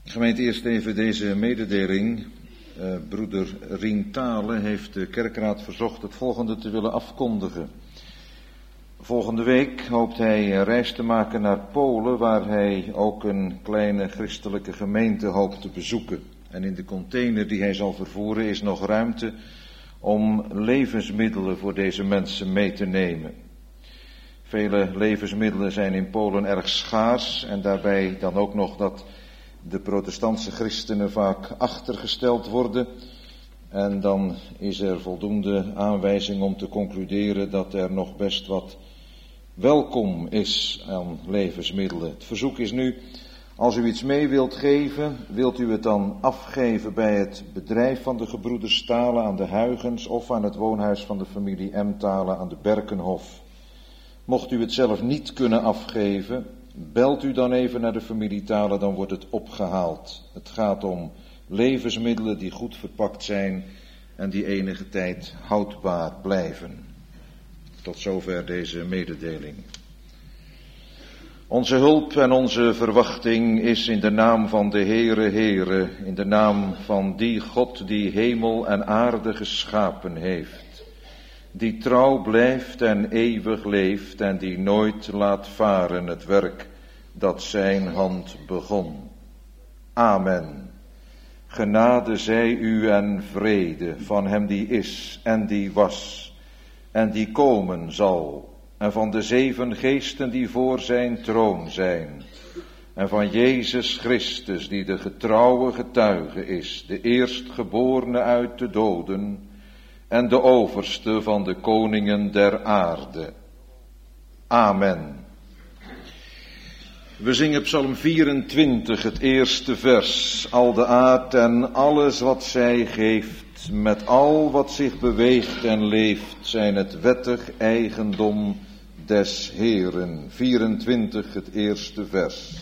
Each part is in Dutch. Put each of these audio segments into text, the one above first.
Gemeente, eerst even deze mededeling. Broeder Rien Thale heeft de kerkraad verzocht het volgende te willen afkondigen. Volgende week hoopt hij een reis te maken naar Polen, waar hij ook een kleine christelijke gemeente hoopt te bezoeken. En in de container die hij zal vervoeren is nog ruimte om levensmiddelen voor deze mensen mee te nemen. Vele levensmiddelen zijn in Polen erg schaars en daarbij dan ook nog dat de protestantse christenen vaak achtergesteld worden. En dan is er voldoende aanwijzing om te concluderen dat er nog best wat welkom is aan levensmiddelen. Het verzoek is nu, als u iets mee wilt geven, wilt u het dan afgeven bij het bedrijf van de gebroeders Thale aan de Huygens of aan het woonhuis van de familie M. Thale aan de Berkenhof. Mocht u het zelf niet kunnen afgeven, belt u dan even naar de familie Thale, dan wordt het opgehaald. Het gaat om levensmiddelen die goed verpakt zijn en die enige tijd houdbaar blijven. Tot zover deze mededeling. Onze hulp en onze verwachting is in de naam van de Heere, in de naam van die God die hemel en aarde geschapen heeft. Die trouw blijft en eeuwig leeft en die nooit laat varen het werk dat zijn hand begon. Amen. Genade zij u en vrede van hem die is en die was en die komen zal en van de 7 geesten die voor zijn troon zijn en van Jezus Christus die de getrouwe getuige is, de eerstgeborene uit de doden en de overste van de koningen der aarde. Amen. We zingen Psalm 24, het eerste vers. Al de aard en alles wat zij geeft, met al wat zich beweegt en leeft, zijn het wettig eigendom des Heeren. 24, het eerste vers.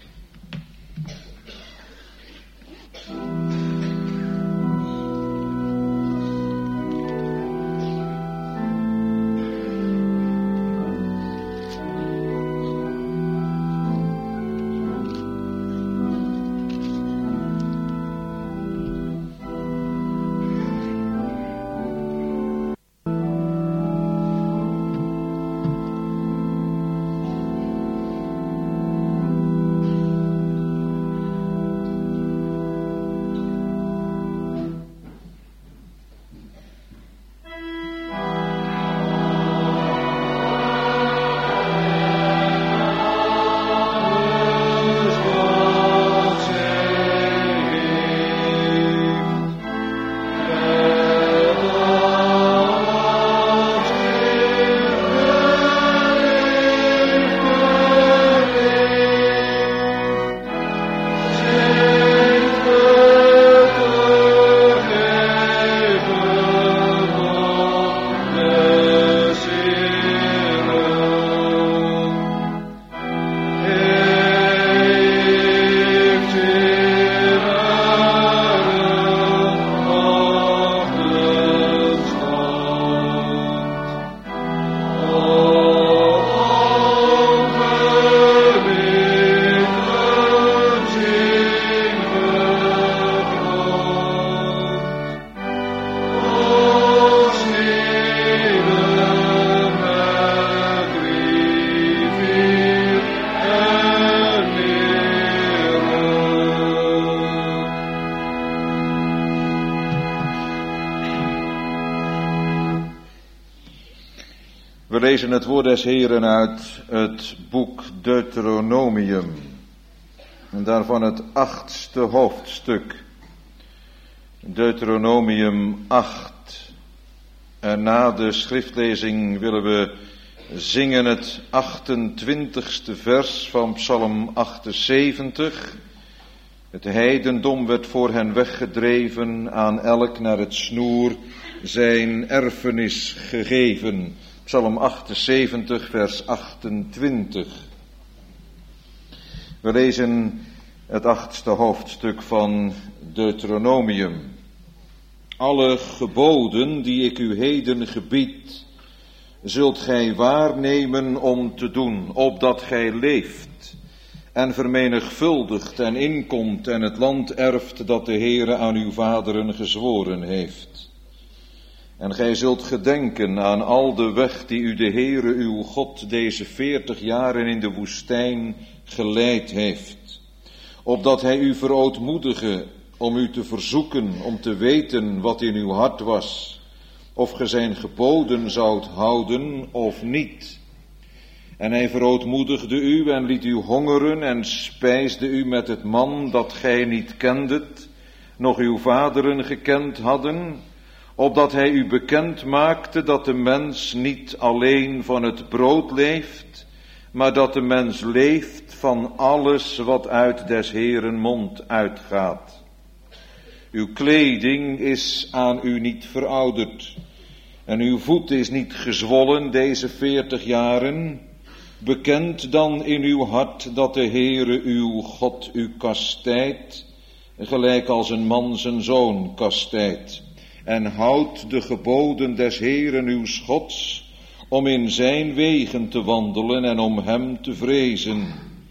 We lezen het woord des Heeren uit het boek Deuteronomium. En daarvan het 8e hoofdstuk. Deuteronomium 8. En na de schriftlezing willen we zingen het 28e vers van Psalm 78. Het heidendom werd voor hen weggedreven, aan elk naar het snoer zijn erfenis gegeven. Psalm 78, vers 28. We lezen het 8e hoofdstuk van Deuteronomium. Alle geboden die ik u heden gebied, zult gij waarnemen om te doen, opdat gij leeft en vermenigvuldigt en inkomt en het land erft dat de Heere aan uw vaderen gezworen heeft. En gij zult gedenken aan al de weg die u de Heere uw God deze 40 jaren in de woestijn geleid heeft, opdat hij u verootmoedige om u te verzoeken, om te weten wat in uw hart was, of ge zijn geboden zoudt houden of niet. En hij verootmoedigde u en liet u hongeren en spijsde u met het man dat gij niet kendet, nog uw vaderen gekend hadden, opdat hij u bekend maakte dat de mens niet alleen van het brood leeft, maar dat de mens leeft van alles wat uit des Heeren mond uitgaat. Uw kleding is aan u niet verouderd en uw voet is niet gezwollen deze 40 jaren. Bekend dan in uw hart dat de Heere uw God u kastijdt, gelijk als een man zijn zoon kastijdt. En houdt de geboden des Heeren uw Gods, om in zijn wegen te wandelen en om hem te vrezen.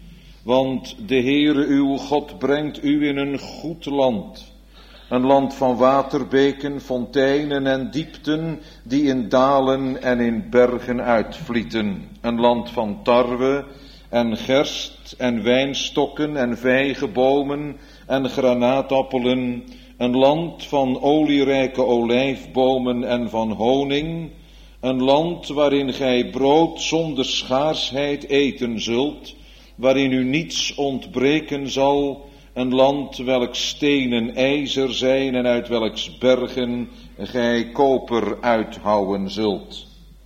Want de Heere uw God brengt u in een goed land. Een land van waterbeken, fonteinen en diepten, die in dalen en in bergen uitvlieten. Een land van tarwe en gerst en wijnstokken en vijgenbomen en granaatappelen. Een land van olierijke olijfbomen en van honing. Een land waarin gij brood zonder schaarsheid eten zult, waarin u niets ontbreken zal. Een land welks stenen ijzer zijn en uit welks bergen gij koper uithouwen zult.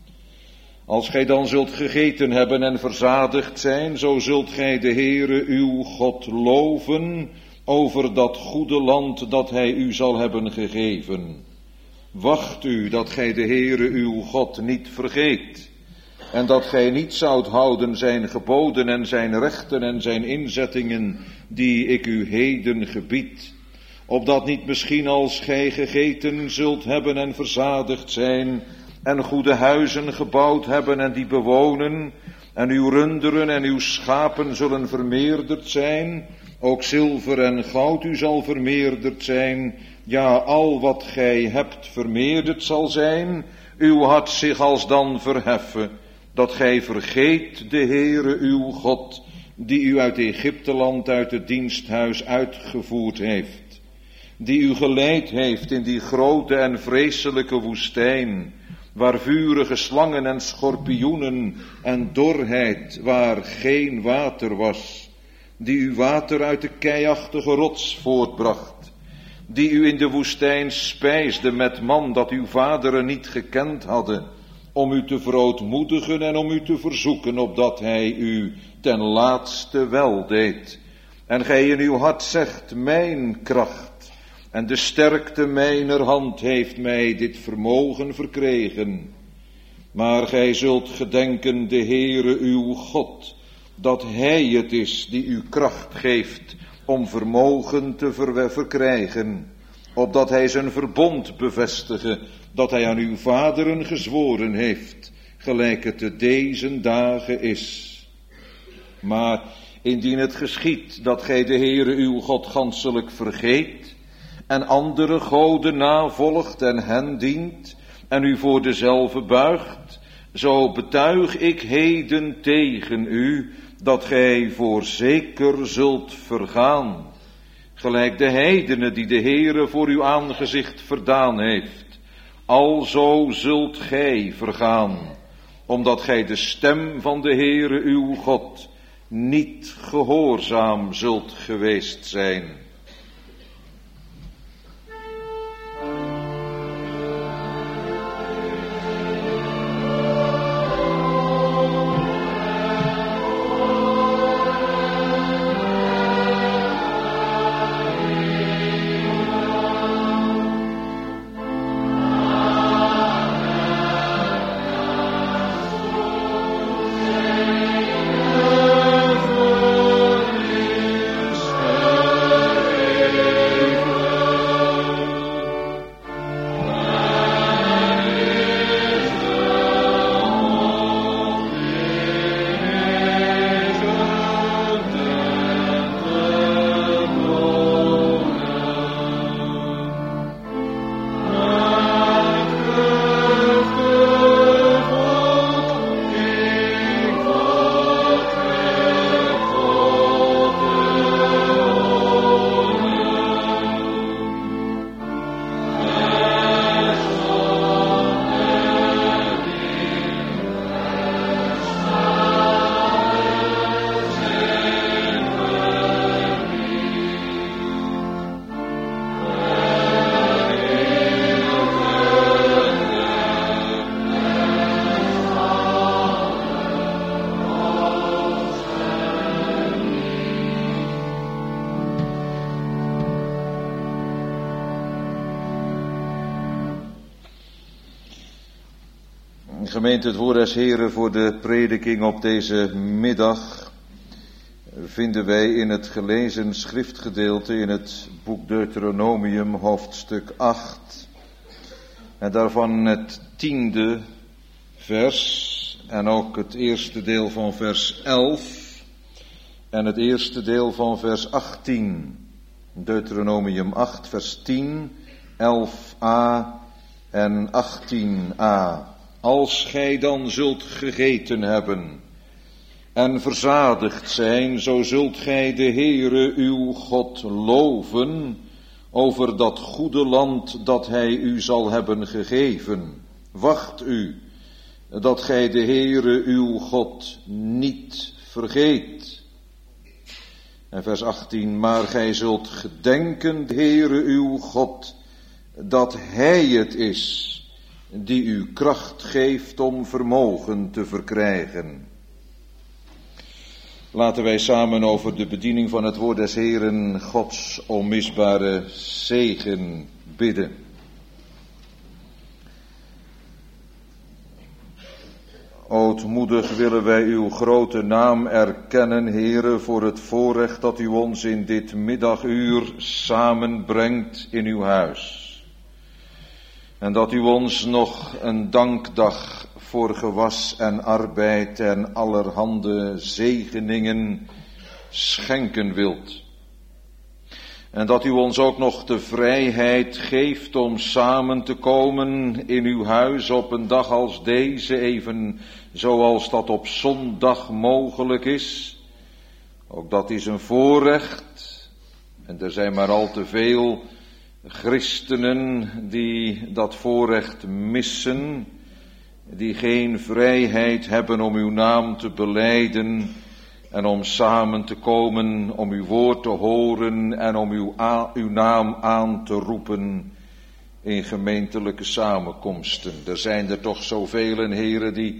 Als gij dan zult gegeten hebben en verzadigd zijn, zo zult gij de Heere uw God loven over dat goede land dat hij u zal hebben gegeven. Wacht u dat gij de Heere uw God niet vergeet, en dat gij niet zoudt houden zijn geboden en zijn rechten en zijn inzettingen, die ik u heden gebied, opdat niet misschien als gij gegeten zult hebben en verzadigd zijn, en goede huizen gebouwd hebben en die bewonen, en uw runderen en uw schapen zullen vermeerderd zijn, ook zilver en goud u zal vermeerderd zijn, ja, al wat gij hebt vermeerderd zal zijn, uw hart zich alsdan verheffen, dat gij vergeet de Heere uw God, die u uit Egypteland, uit het diensthuis uitgevoerd heeft, die u geleid heeft in die grote en vreselijke woestijn, waar vurige slangen en schorpioenen en dorheid, waar geen water was, die u water uit de keiachtige rots voortbracht, die u in de woestijn spijsde met man dat uw vaderen niet gekend hadden, om u te verootmoedigen en om u te verzoeken, opdat hij u ten laatste weldeed. En gij in uw hart zegt, mijn kracht en de sterkte mijner hand heeft mij dit vermogen verkregen. Maar gij zult gedenken de Heere uw God, dat hij het is die u kracht geeft om vermogen te verkrijgen, opdat hij zijn verbond bevestige, dat hij aan uw vaderen gezworen heeft, gelijk het te deze dagen is. Maar indien het geschiedt dat gij de Heere uw God ganselijk vergeet, en andere goden navolgt en hen dient, en u voor dezelve buigt, zo betuig ik heden tegen u, dat gij voorzeker zult vergaan, gelijk de heidenen die de Heere voor uw aangezicht verdaan heeft. Alzo zult gij vergaan, omdat gij de stem van de Heere uw God niet gehoorzaam zult geweest zijn. Gemeente, het woord des Heren voor de prediking op deze middag vinden wij in het gelezen schriftgedeelte in het boek Deuteronomium hoofdstuk 8 en daarvan het 10e vers en ook het eerste deel van vers 11 en het eerste deel van vers 18. Deuteronomium 8 vers 10, 11a en 18a. Als gij dan zult gegeten hebben en verzadigd zijn, zo zult gij de Heere uw God loven over dat goede land dat hij u zal hebben gegeven. Wacht u, dat gij de Heere uw God niet vergeet. En vers 18, maar gij zult gedenken, de Heere uw God, dat hij het is die u kracht geeft om vermogen te verkrijgen. Laten wij samen over de bediening van het woord des Heeren Gods onmisbare zegen bidden. Ootmoedig willen wij uw grote naam erkennen, Heere, voor het voorrecht dat u ons in dit middaguur samenbrengt in uw huis. En dat u ons nog een dankdag voor gewas en arbeid en allerhande zegeningen schenken wilt. En dat u ons ook nog de vrijheid geeft om samen te komen in uw huis op een dag als deze, even zoals dat op zondag mogelijk is. Ook dat is een voorrecht. En er zijn maar al te veel christenen die dat voorrecht missen, die geen vrijheid hebben om uw naam te belijden en om samen te komen, om uw woord te horen en om uw naam aan te roepen in gemeentelijke samenkomsten. Er zijn er toch zoveel, heren, die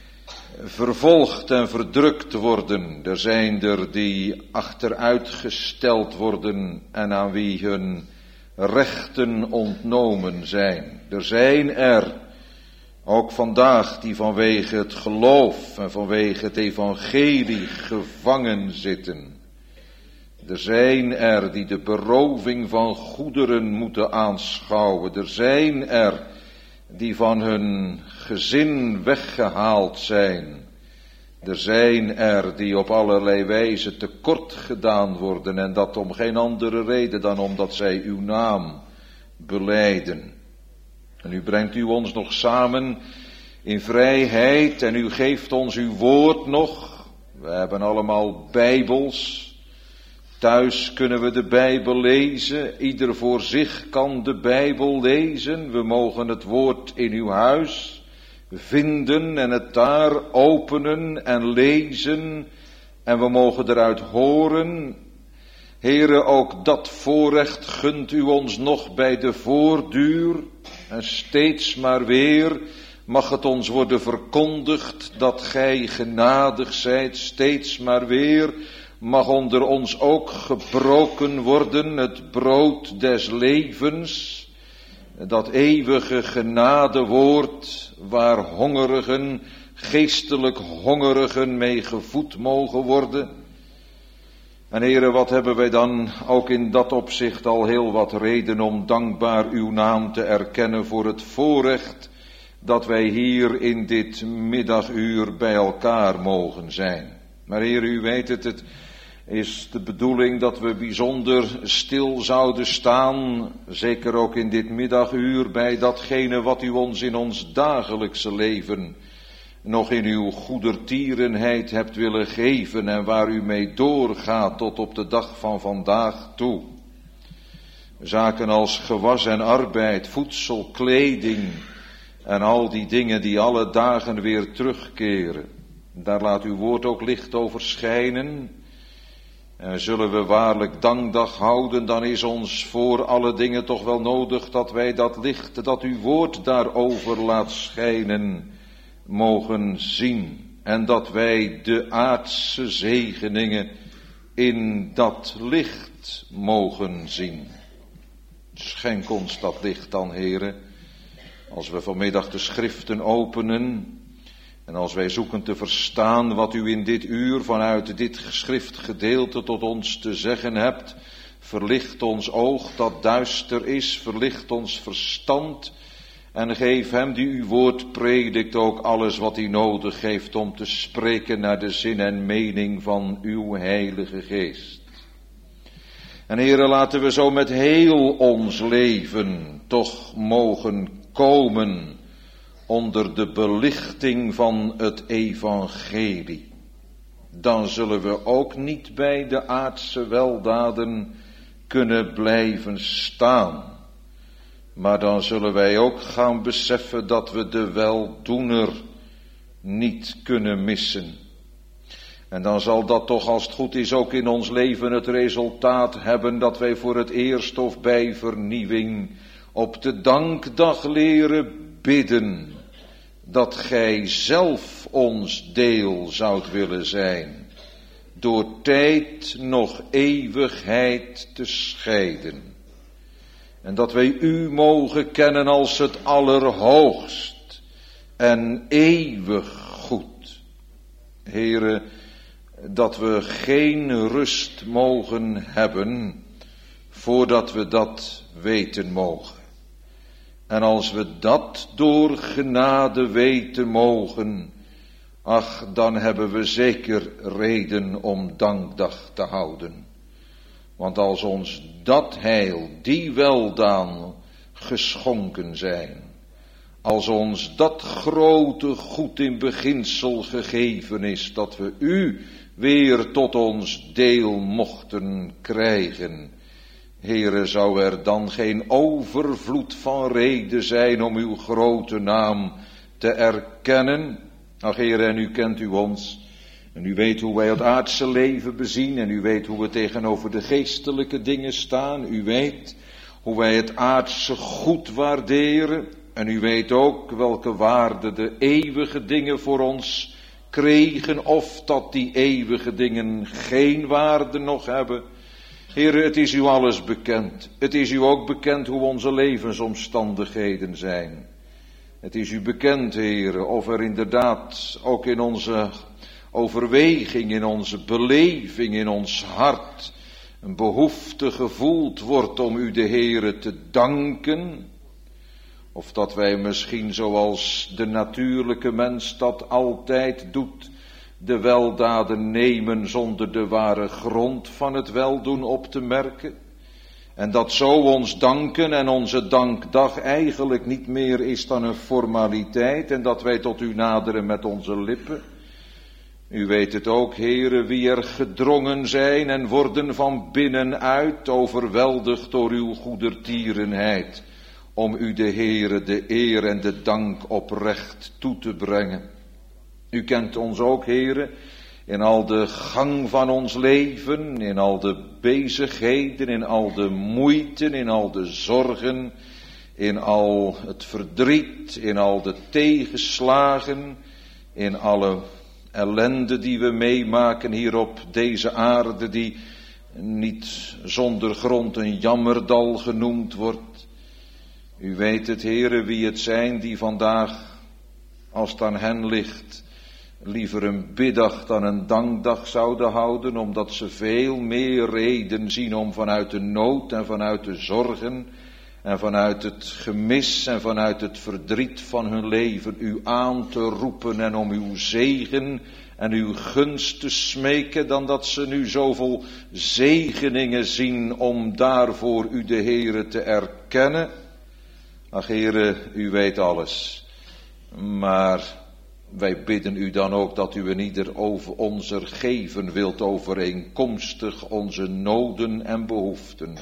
vervolgd en verdrukt worden. Er zijn er die achteruitgesteld worden en aan wie hun rechten ontnomen zijn. Er zijn er ook vandaag die vanwege het geloof en vanwege het evangelie gevangen zitten. Er zijn er die de beroving van goederen moeten aanschouwen. Er zijn er die van hun gezin weggehaald zijn. Er zijn er die op allerlei wijze tekort gedaan worden en dat om geen andere reden dan omdat zij uw naam belijden. En u brengt u ons nog samen in vrijheid en u geeft ons uw woord nog. We hebben allemaal Bijbels. Thuis kunnen we de Bijbel lezen. Ieder voor zich kan de Bijbel lezen. We mogen het woord in uw huis vinden en het daar openen en lezen. En we mogen eruit horen. Heere, ook dat voorrecht gunt u ons nog bij de voortduur. En steeds maar weer mag het ons worden verkondigd dat gij genadig zijt. Steeds maar weer mag onder ons ook gebroken worden het brood des levens. Dat eeuwige genadewoord waar hongerigen, geestelijk hongerigen mee gevoed mogen worden. En Heere, wat hebben wij dan ook in dat opzicht al heel wat reden om dankbaar uw naam te erkennen voor het voorrecht dat wij hier in dit middaguur bij elkaar mogen zijn. Maar Heere, u weet het is de bedoeling dat we bijzonder stil zouden staan, zeker ook in dit middaguur, bij datgene wat u ons in ons dagelijkse leven nog in uw goedertierenheid hebt willen geven en waar u mee doorgaat tot op de dag van vandaag toe. Zaken als gewas en arbeid, voedsel, kleding en al die dingen die alle dagen weer terugkeren. Daar laat uw woord ook licht over schijnen. En zullen we waarlijk dankdag houden, dan is ons voor alle dingen toch wel nodig dat wij dat licht, dat uw woord daarover laat schijnen, mogen zien. En dat wij de aardse zegeningen in dat licht mogen zien. Schenk ons dat licht dan, Heere, als we vanmiddag de schriften openen. En als wij zoeken te verstaan wat u in dit uur vanuit dit schriftgedeelte tot ons te zeggen hebt, verlicht ons oog dat duister is, verlicht ons verstand en geef hem die uw woord predikt ook alles wat hij nodig heeft om te spreken naar de zin en mening van uw Heilige Geest. En Heere, laten we zo met heel ons leven toch mogen komen onder de belichting van het evangelie. Dan zullen we ook niet bij de aardse weldaden kunnen blijven staan. Maar dan zullen wij ook gaan beseffen dat we de weldoener niet kunnen missen. En dan zal dat toch, als het goed is, ook in ons leven het resultaat hebben dat wij voor het eerst of bij vernieuwing op de dankdag leren bidden. Dat gij zelf ons deel zoudt willen zijn. Door tijd nog eeuwigheid te scheiden. En dat wij u mogen kennen als het allerhoogst en eeuwig goed. Heere, dat we geen rust mogen hebben voordat we dat weten mogen. En als we dat door genade weten mogen, ach, dan hebben we zeker reden om dankdag te houden. Want als ons dat heil, die weldaan geschonken zijn, als ons dat grote goed in beginsel gegeven is, dat we u weer tot ons deel mochten krijgen, Heere, zou er dan geen overvloed van reden zijn om uw grote naam te erkennen? Ach, Heere, en u kent u ons. En u weet hoe wij het aardse leven bezien. En u weet hoe we tegenover de geestelijke dingen staan. U weet hoe wij het aardse goed waarderen. En u weet ook welke waarde de eeuwige dingen voor ons kregen. Of dat die eeuwige dingen geen waarde nog hebben. Heere, het is u alles bekend. Het is u ook bekend hoe onze levensomstandigheden zijn. Het is u bekend, Heere, of er inderdaad ook in onze overweging, in onze beleving, in ons hart een behoefte gevoeld wordt om u de Heere te danken. Of dat wij misschien zoals de natuurlijke mens dat altijd doet, de weldaden nemen zonder de ware grond van het weldoen op te merken. En dat zo ons danken en onze dankdag eigenlijk niet meer is dan een formaliteit en dat wij tot u naderen met onze lippen. U weet het ook, Heere, wie er gedrongen zijn en worden van binnenuit overweldigd door uw goedertierenheid, om u de Heere de eer en de dank oprecht toe te brengen. U kent ons ook, Heere, in al de gang van ons leven, in al de bezigheden, in al de moeite, in al de zorgen, in al het verdriet, in al de tegenslagen, in alle ellende die we meemaken hier op deze aarde, die niet zonder grond een jammerdal genoemd wordt. U weet het, Heere, wie het zijn die vandaag, als het aan hen ligt, liever een biddag dan een dankdag zouden houden, omdat ze veel meer reden zien om vanuit de nood en vanuit de zorgen en vanuit het gemis en vanuit het verdriet van hun leven u aan te roepen en om uw zegen en uw gunst te smeken, dan dat ze nu zoveel zegeningen zien om daarvoor u de Heere te erkennen. Ach, Heere, u weet alles, maar wij bidden u dan ook dat u een ieder over ons er geven wilt overeenkomstig onze noden en behoeften.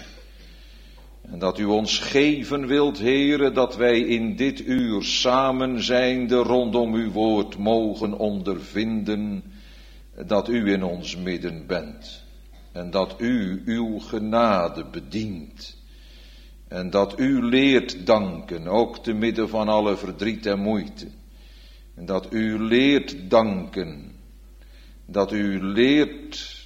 En dat u ons geven wilt, Heere, dat wij in dit uur samen zijnde rondom uw woord mogen ondervinden dat u in ons midden bent. En dat u uw genade bedient. En dat u leert danken, ook te midden van alle verdriet en moeite. En dat u leert danken, dat u leert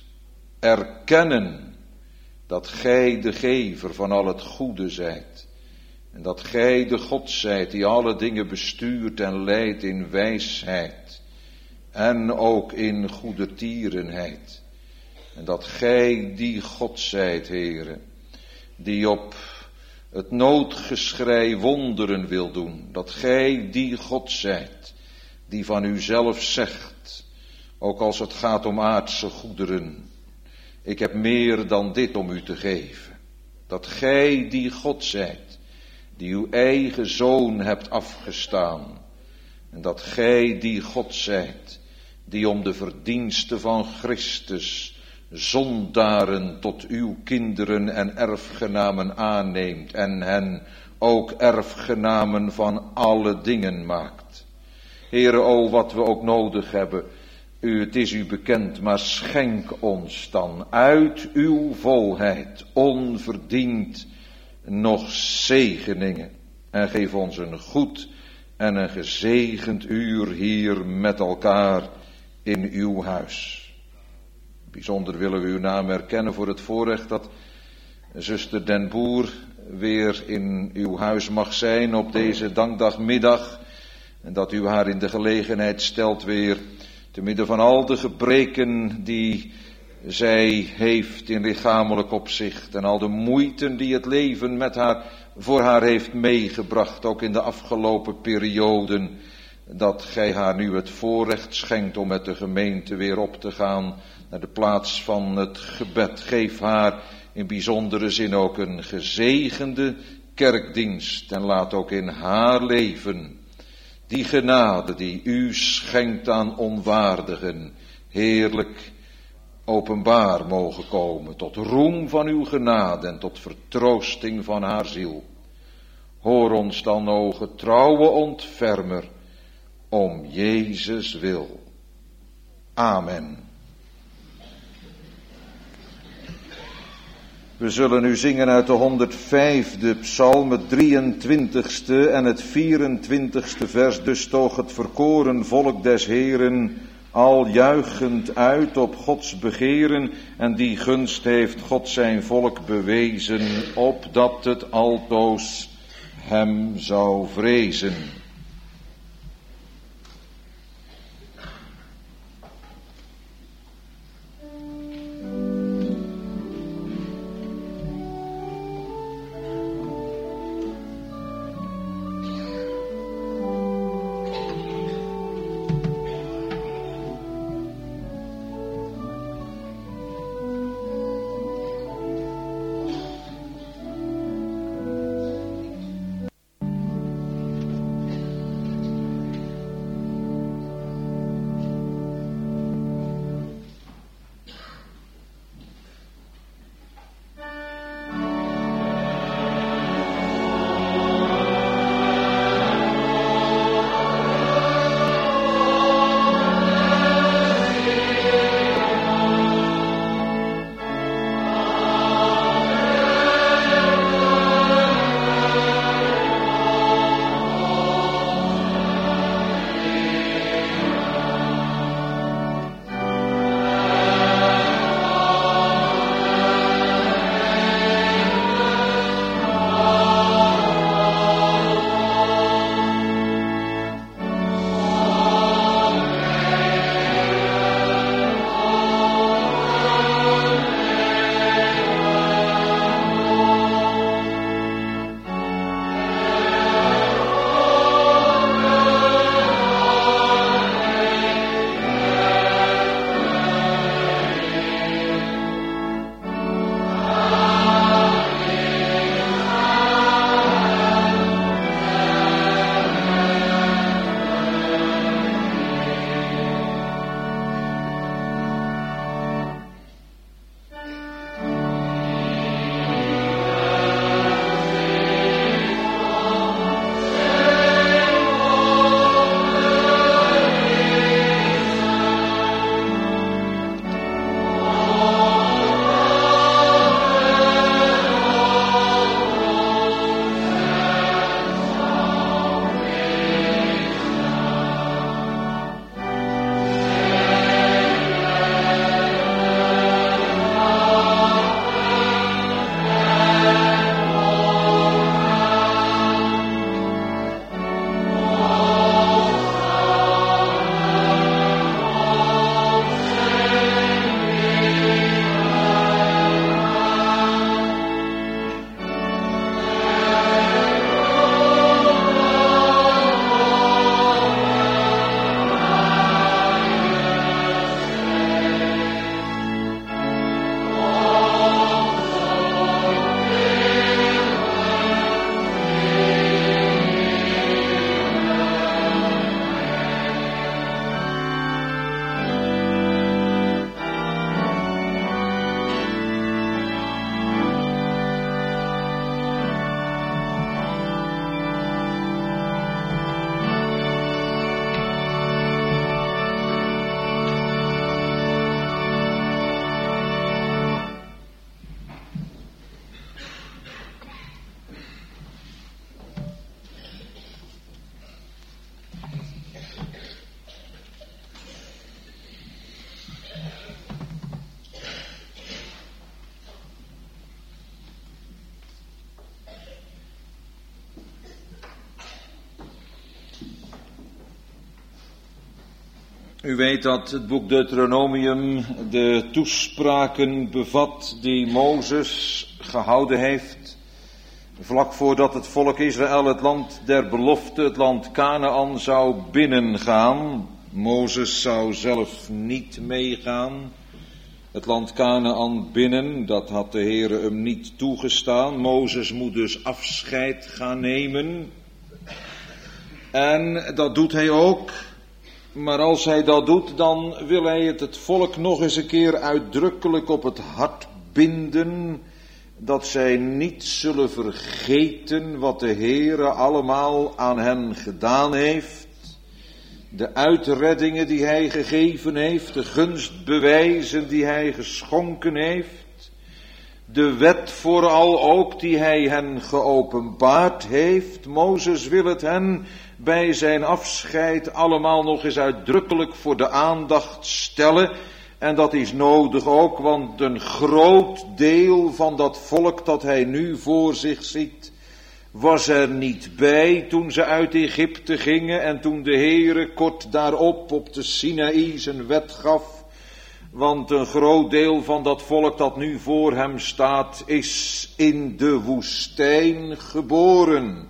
erkennen dat gij de gever van al het goede zijt. En dat gij de God zijt die alle dingen bestuurt en leidt in wijsheid. en ook in goedertierenheid. En dat gij die God zijt, Heere, die op het noodgeschrei wonderen wil doen. Dat gij die God zijt, die van uzelf zegt, ook als het gaat om aardse goederen, ik heb meer dan dit om u te geven. Dat gij die God zijt, die uw eigen zoon hebt afgestaan. En dat gij die God zijt, die om de verdiensten van Christus zondaren tot uw kinderen en erfgenamen aanneemt en hen ook erfgenamen van alle dingen maakt. Heere, o wat we ook nodig hebben, het is u bekend, maar schenk ons dan uit uw volheid onverdiend nog zegeningen en geef ons een goed en een gezegend uur hier met elkaar in uw huis. Bijzonder willen we uw naam erkennen voor het voorrecht dat zuster Den Boer weer in uw huis mag zijn op deze dankdagmiddag. En dat u haar in de gelegenheid stelt weer, te midden van al de gebreken die zij heeft in lichamelijk opzicht en al de moeiten die het leven voor haar heeft meegebracht, ook in de afgelopen perioden, dat gij haar nu het voorrecht schenkt om met de gemeente weer op te gaan naar de plaats van het gebed. Geef haar in bijzondere zin ook een gezegende kerkdienst en laat ook in haar leven die genade die u schenkt aan onwaardigen heerlijk openbaar mogen komen, tot roem van uw genade en tot vertroosting van haar ziel. Hoor ons dan, o getrouwe ontfermer, om Jezus wil. Amen. We zullen nu zingen uit de 105e psalm, het 23e en het 24e vers. Dus toog het verkoren volk des Heeren al juichend uit op Gods begeren. En die gunst heeft God zijn volk bewezen, opdat het altoos hem zou vrezen. U weet dat het boek Deuteronomium de toespraken bevat die Mozes gehouden heeft, vlak voordat het volk Israël het land der belofte, het land Kanaan, zou binnengaan. Mozes zou zelf niet meegaan. Het land Kanaan binnen, dat had de Heere hem niet toegestaan. Mozes moet dus afscheid gaan nemen. En dat doet hij ook. Maar als hij dat doet, dan wil hij het volk nog eens een keer uitdrukkelijk op het hart binden, dat zij niet zullen vergeten wat de Heere allemaal aan hen gedaan heeft. De uitreddingen die hij gegeven heeft, de gunstbewijzen die hij geschonken heeft, de wet vooral ook die hij hen geopenbaard heeft. Mozes wil het hen bij zijn afscheid allemaal nog eens uitdrukkelijk voor de aandacht stellen. En dat is nodig ook, want een groot deel van dat volk dat hij nu voor zich ziet, was er niet bij toen ze uit Egypte gingen en toen de Heere kort daarop op de Sinaï zijn wet gaf. Want een groot deel van dat volk dat nu voor hem staat, is in de woestijn geboren.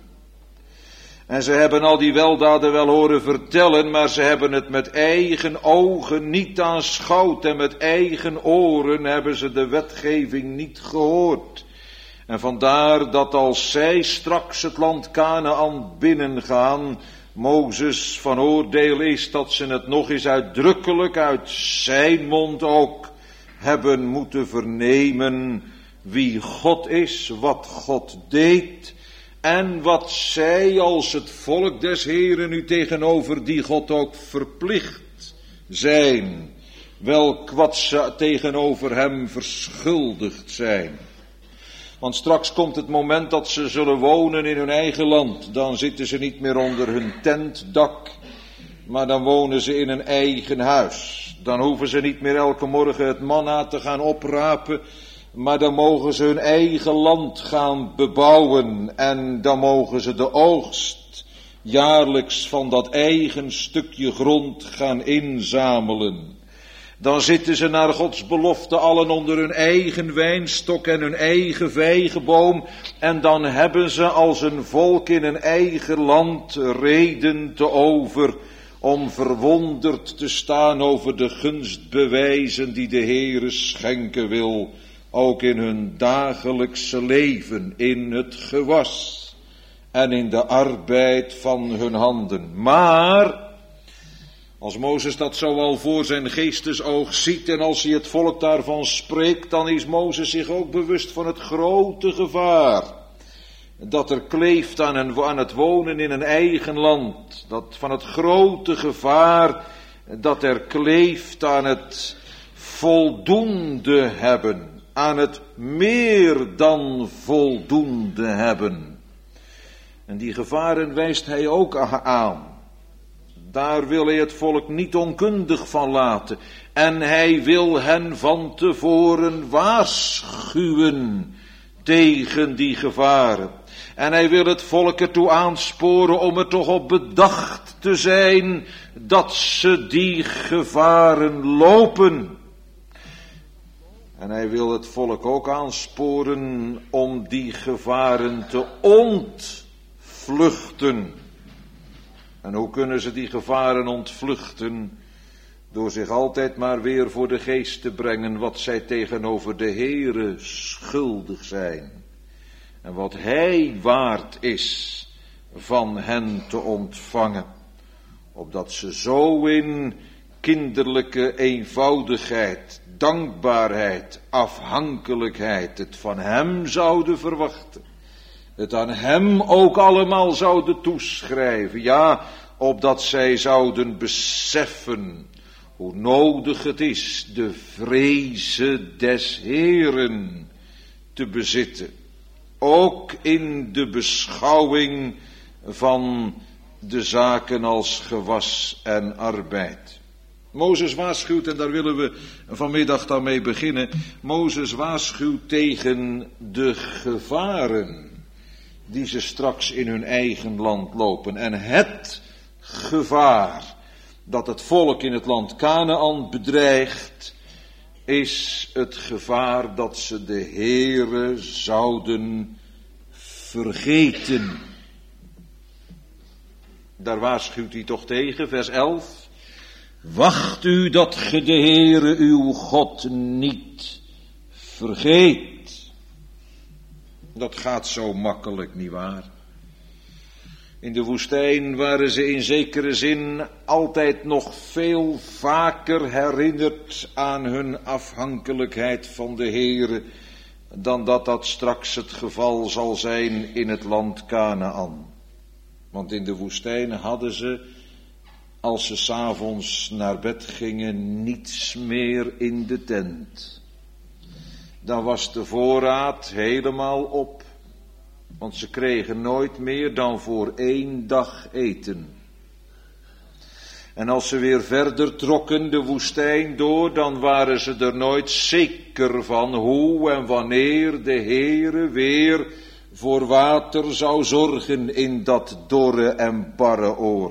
En ze hebben al die weldaden wel horen vertellen, maar ze hebben het met eigen ogen niet aanschouwd en met eigen oren hebben ze de wetgeving niet gehoord. En vandaar dat als zij straks het land Kanaan binnengaan, Mozes van oordeel is dat ze het nog eens uitdrukkelijk uit zijn mond ook hebben moeten vernemen wie God is, wat God deed en wat zij als het volk des Heeren nu tegenover die God ook verplicht zijn, welk wat ze tegenover hem verschuldigd zijn. Want straks komt het moment dat ze zullen wonen in hun eigen land. Dan zitten ze niet meer onder hun tentdak, maar dan wonen ze in een eigen huis. Dan hoeven ze niet meer elke morgen het manna te gaan oprapen, maar dan mogen ze hun eigen land gaan bebouwen. En dan mogen ze de oogst jaarlijks van dat eigen stukje grond gaan inzamelen. Dan zitten ze naar Gods belofte allen onder hun eigen wijnstok en hun eigen vijgenboom. En dan hebben ze als een volk in een eigen land reden te over om verwonderd te staan over de gunstbewijzen die de Heere schenken wil. Ook in hun dagelijkse leven, in het gewas en in de arbeid van hun handen. Maar als Mozes dat zo al voor zijn geestesoog ziet en als hij het volk daarvan spreekt, dan is Mozes zich ook bewust van het grote gevaar dat er kleeft aan het wonen in een eigen land. Dat van het grote gevaar dat er kleeft aan het voldoende hebben, aan het meer dan voldoende hebben. En die gevaren wijst hij ook aan. Daar wil hij het volk niet onkundig van laten. En hij wil hen van tevoren waarschuwen tegen die gevaren. En hij wil het volk ertoe aansporen om er toch op bedacht te zijn dat ze die gevaren lopen. En hij wil het volk ook aansporen om die gevaren te ontvluchten. En hoe kunnen ze die gevaren ontvluchten? Door zich altijd maar weer voor de geest te brengen wat zij tegenover de Heere schuldig zijn. En wat hij waard is van hen te ontvangen. Opdat ze zo in kinderlijke eenvoudigheid, dankbaarheid, afhankelijkheid het van hem zouden verwachten. Het aan hem ook allemaal zouden toeschrijven. Ja, opdat zij zouden beseffen hoe nodig het is de vreze des Heeren te bezitten. Ook in de beschouwing van de zaken als gewas en arbeid. Mozes waarschuwt, en daar willen we vanmiddag dan mee beginnen. Mozes waarschuwt tegen de gevaren die ze straks in hun eigen land lopen. En het gevaar dat het volk in het land Kanaän bedreigt, is het gevaar dat ze de Heere zouden vergeten. Daar waarschuwt hij toch tegen, vers 11. Wacht u dat ge de Heere uw God niet vergeet. Dat gaat zo makkelijk, nietwaar? In de woestijn waren ze in zekere zin altijd nog veel vaker herinnerd aan hun afhankelijkheid van de Heere, dan dat straks het geval zal zijn in het land Kanaän. Want in de woestijn hadden ze, als ze 's avonds naar bed gingen, niets meer in de tent. Dan was de voorraad helemaal op. Want ze kregen nooit meer dan voor 1 dag eten. En als ze weer verder trokken de woestijn door, dan waren ze er nooit zeker van hoe en wanneer de Heere weer voor water zou zorgen in dat dorre en barre oord.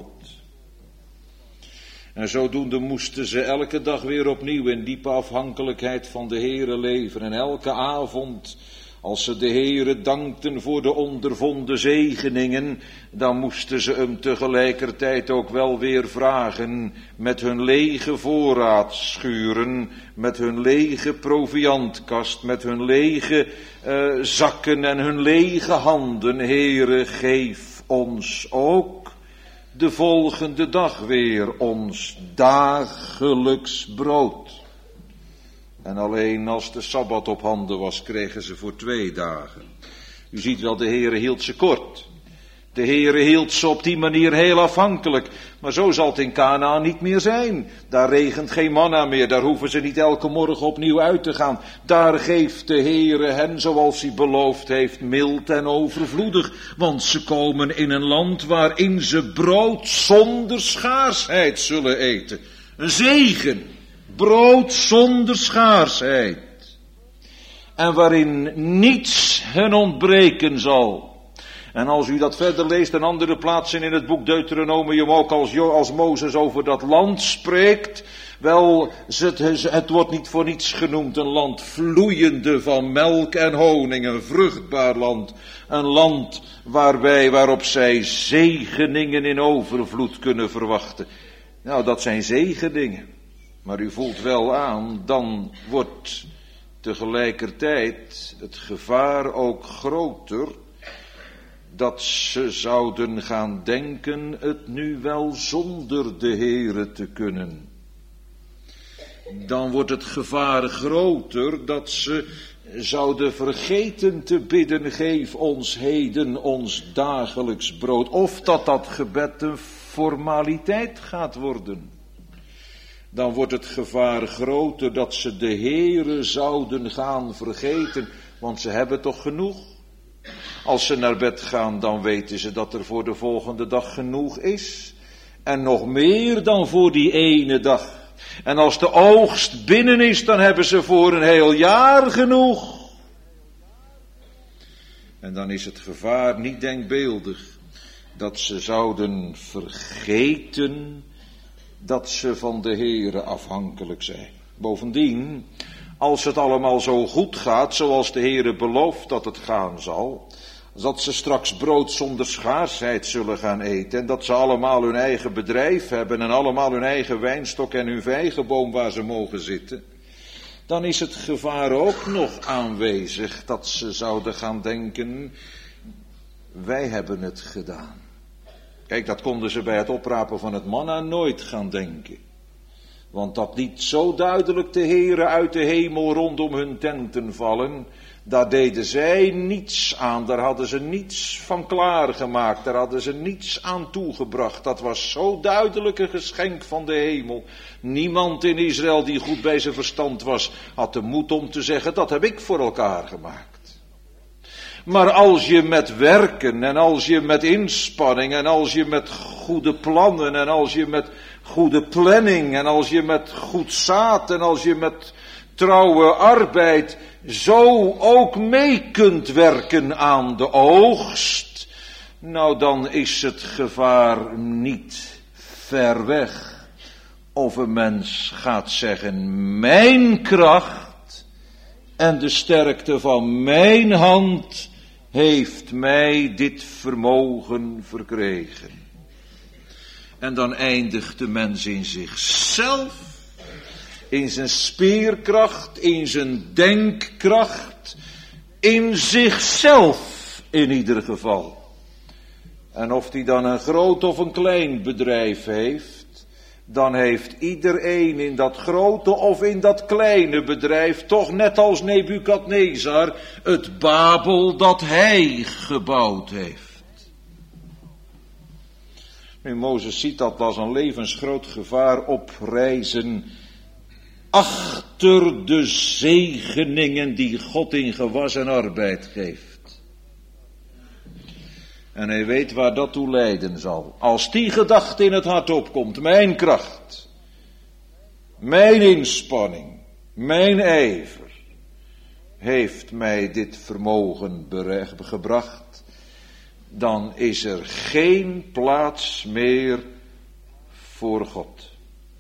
En zodoende moesten ze elke dag weer opnieuw in diepe afhankelijkheid van de Heere leven. En elke avond, als ze de Heere dankten voor de ondervonden zegeningen, dan moesten ze hem tegelijkertijd ook wel weer vragen met hun lege voorraadschuren, met hun lege proviantkast, met hun lege zakken en hun lege handen. Heere, geef ons ook de volgende dag weer ons dagelijks brood. En alleen als de Sabbat op handen was, kregen ze voor 2 dagen. U ziet wel, de Heere hield ze kort. De Heere hield ze op die manier heel afhankelijk. Maar zo zal het in Kanaän niet meer zijn. Daar regent geen manna meer. Daar hoeven ze niet elke morgen opnieuw uit te gaan. Daar geeft de Heere hen, zoals hij beloofd heeft, mild en overvloedig. Want ze komen in een land waarin ze brood zonder schaarsheid zullen eten. Een zegen. Brood zonder schaarsheid. En waarin niets hen ontbreken zal. En als u dat verder leest en andere plaatsen in het boek Deuteronomium, ook als Mozes over dat land spreekt, wel, het wordt niet voor niets genoemd een land vloeiende van melk en honing, een vruchtbaar land. Een land waarop zij zegeningen in overvloed kunnen verwachten. Nou, dat zijn zegeningen. Maar u voelt wel aan, dan wordt tegelijkertijd het gevaar ook groter, dat ze zouden gaan denken het nu wel zonder de Heere te kunnen. Dan wordt het gevaar groter dat ze zouden vergeten te bidden, geef ons heden ons dagelijks brood. Of dat gebed een formaliteit gaat worden. Dan wordt het gevaar groter dat ze de Heere zouden gaan vergeten, want ze hebben toch genoeg. Als ze naar bed gaan, dan weten ze dat er voor de volgende dag genoeg is. En nog meer dan voor die ene dag. En als de oogst binnen is, dan hebben ze voor een heel jaar genoeg. En dan is het gevaar niet denkbeeldig dat ze zouden vergeten dat ze van de Heere afhankelijk zijn. Bovendien, als het allemaal zo goed gaat, zoals de Heere belooft dat het gaan zal, dat ze straks brood zonder schaarsheid zullen gaan eten, en dat ze allemaal hun eigen bedrijf hebben en allemaal hun eigen wijnstok en hun vijgenboom waar ze mogen zitten, dan is het gevaar ook nog aanwezig dat ze zouden gaan denken, wij hebben het gedaan. Kijk, dat konden ze bij het oprapen van het manna nooit gaan denken. Want dat liet zo duidelijk de Heere uit de hemel rondom hun tenten vallen. Daar deden zij niets aan, daar hadden ze niets van klaargemaakt, daar hadden ze niets aan toegebracht. Dat was zo duidelijk een geschenk van de hemel. Niemand in Israël die goed bij zijn verstand was, had de moed om te zeggen, dat heb ik voor elkaar gemaakt. Maar als je met werken en als je met inspanning en als je met goede plannen en als je met goede planning en als je met goed zaad en als je met trouwe arbeid zo ook mee kunt werken aan de oogst, nou dan is het gevaar niet ver weg of een mens gaat zeggen, mijn kracht en de sterkte van mijn hand heeft mij dit vermogen verkregen. En dan eindigt de mens in zichzelf, in zijn spierkracht, in zijn denkkracht, in zichzelf in ieder geval. En of die dan een groot of een klein bedrijf heeft, dan heeft iedereen in dat grote of in dat kleine bedrijf, toch net als Nebukadnezar, het Babel dat hij gebouwd heeft. Nu, Mozes ziet dat als een levensgroot gevaar oprijzen achter de zegeningen die God in gewas en arbeid geeft. En hij weet waar dat toe leiden zal. Als die gedachte in het hart opkomt, mijn kracht, mijn inspanning, mijn ijver, heeft mij dit vermogen gebracht, dan is er geen plaats meer voor God.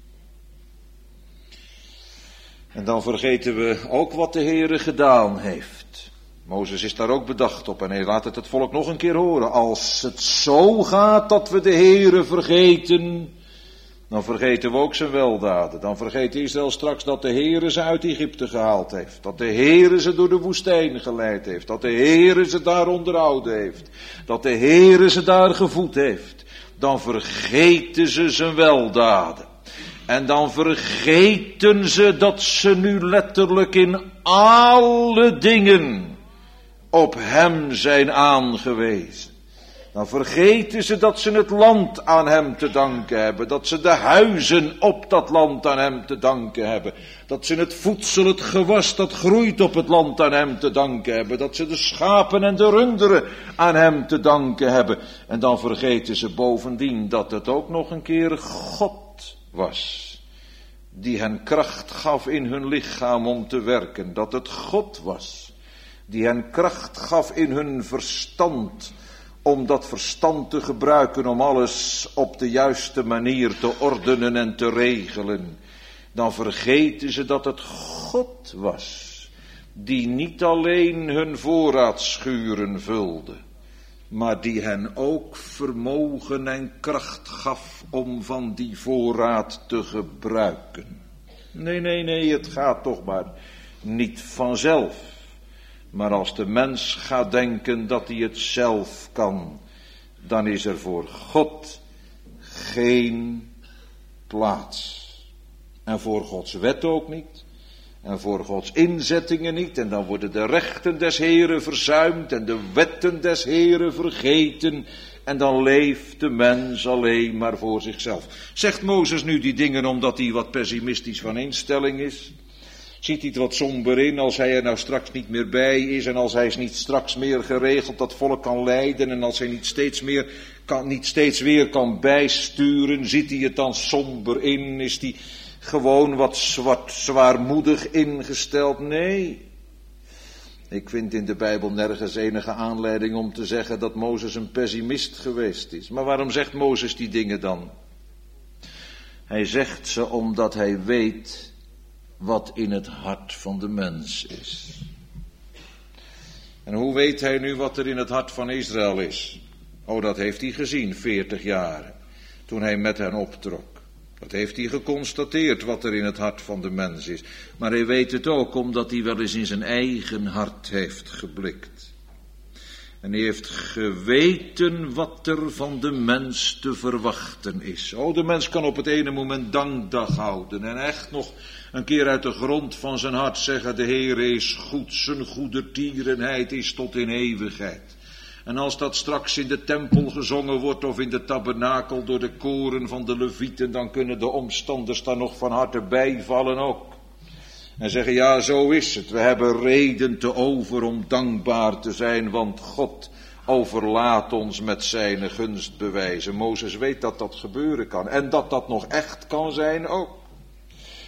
En dan vergeten we ook wat de Heere gedaan heeft. Mozes is daar ook bedacht op en hij laat het volk nog een keer horen. Als het zo gaat dat we de Heere vergeten, dan vergeten we ook zijn weldaden. Dan vergeet Israël straks dat de Heere ze uit Egypte gehaald heeft. Dat de Heere ze door de woestijn geleid heeft. Dat de Heere ze daar onderhouden heeft. Dat de Heere ze daar gevoed heeft. Dan vergeten ze zijn weldaden. En dan vergeten ze dat ze nu letterlijk in alle dingen op hem zijn aangewezen. Dan vergeten ze dat ze het land aan hem te danken hebben. Dat ze de huizen op dat land aan hem te danken hebben. Dat ze het voedsel, het gewas dat groeit op het land aan hem te danken hebben. Dat ze de schapen en de runderen aan hem te danken hebben. En dan vergeten ze bovendien dat het ook nog een keer God was die hen kracht gaf in hun lichaam om te werken. Dat het God was die hen kracht gaf in hun verstand, om dat verstand te gebruiken om alles op de juiste manier te ordenen en te regelen. Dan vergeten ze dat het God was die niet alleen hun voorraadschuren vulde, maar die hen ook vermogen en kracht gaf om van die voorraad te gebruiken. Nee, het gaat toch maar niet vanzelf. Maar als de mens gaat denken dat hij het zelf kan, dan is er voor God geen plaats. En voor Gods wet ook niet. En voor Gods inzettingen niet. En dan worden de rechten des Heren verzuimd en de wetten des Heren vergeten. En dan leeft de mens alleen maar voor zichzelf. Zegt Mozes nu die dingen omdat hij wat pessimistisch van instelling is? Ziet hij het wat somber in als hij er nou straks niet meer bij is en als hij niet straks meer geregeld dat volk kan leiden en als hij niet steeds weer kan bijsturen? Ziet hij het dan somber in? Is hij gewoon wat zwaarmoedig ingesteld? Nee. Ik vind in de Bijbel nergens enige aanleiding om te zeggen dat Mozes een pessimist geweest is. Maar waarom zegt Mozes die dingen dan? Hij zegt ze omdat hij weet wat in het hart van de mens is. En hoe weet hij nu wat er in het hart van Israël is? Oh, dat heeft hij gezien, 40 jaar, toen hij met hen optrok. Dat heeft hij geconstateerd wat er in het hart van de mens is. Maar hij weet het ook omdat hij wel eens in zijn eigen hart heeft geblikt. En hij heeft geweten wat er van de mens te verwachten is. Oh, de mens kan op het ene moment dankdag houden en echt nog een keer uit de grond van zijn hart zeggen: de Heere is goed, zijn goedertierenheid is tot in eeuwigheid. En als dat straks in de tempel gezongen wordt of in de tabernakel door de koren van de levieten, dan kunnen de omstanders daar nog van harte bijvallen ook. En zeggen: ja, zo is het. We hebben reden te over om dankbaar te zijn, want God overlaat ons met zijn gunstbewijzen. Mozes weet dat dat gebeuren kan en dat dat nog echt kan zijn ook.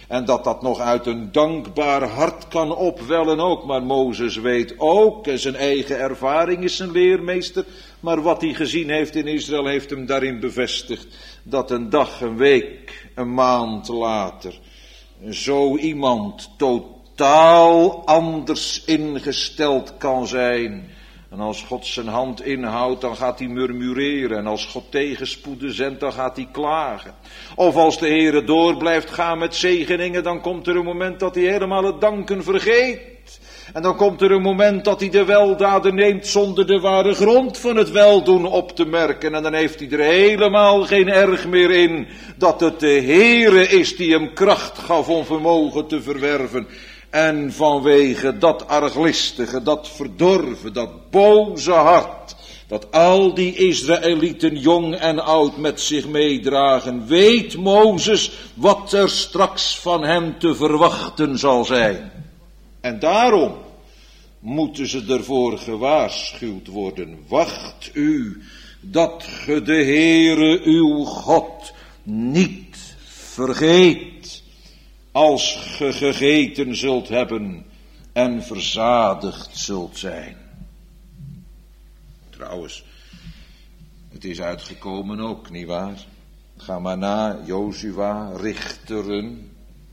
En dat dat nog uit een dankbaar hart kan opwellen ook. Maar Mozes weet ook, en zijn eigen ervaring is zijn leermeester. Maar wat hij gezien heeft in Israël heeft hem daarin bevestigd. Dat een dag, een week, een maand later zo iemand totaal anders ingesteld kan zijn. En als God zijn hand inhoudt, dan gaat hij murmureren. En als God tegenspoeden zendt, dan gaat hij klagen. Of als de Heere door blijft gaan met zegeningen, dan komt er een moment dat hij helemaal het danken vergeet. En dan komt er een moment dat hij de weldaden neemt zonder de ware grond van het weldoen op te merken. En dan heeft hij er helemaal geen erg meer in dat het de Heere is die hem kracht gaf om vermogen te verwerven. En vanwege dat arglistige, dat verdorven, dat boze hart, dat al die Israëlieten jong en oud met zich meedragen, weet Mozes wat er straks van hem te verwachten zal zijn. En daarom moeten ze ervoor gewaarschuwd worden. Wacht u dat ge de Heere uw God niet vergeet, als ge gegeten zult hebben en verzadigd zult zijn. Trouwens, het is uitgekomen ook, nietwaar? Ga maar na, Jozua, Richteren.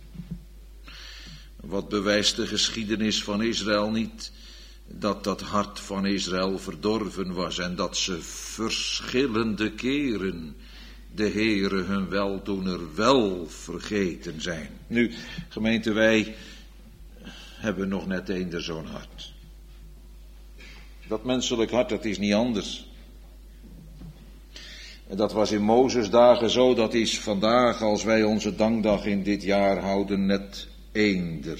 Wat bewijst de geschiedenis van Israël niet? Dat dat hart van Israël verdorven was en dat ze verschillende keren de Heere hun weldoener wel vergeten zijn. Nu, gemeente, wij hebben nog net eender zo'n hart. Dat menselijk hart, dat is niet anders. En dat was in Mozes dagen zo, dat is vandaag, als wij onze dankdag in dit jaar houden, net eender.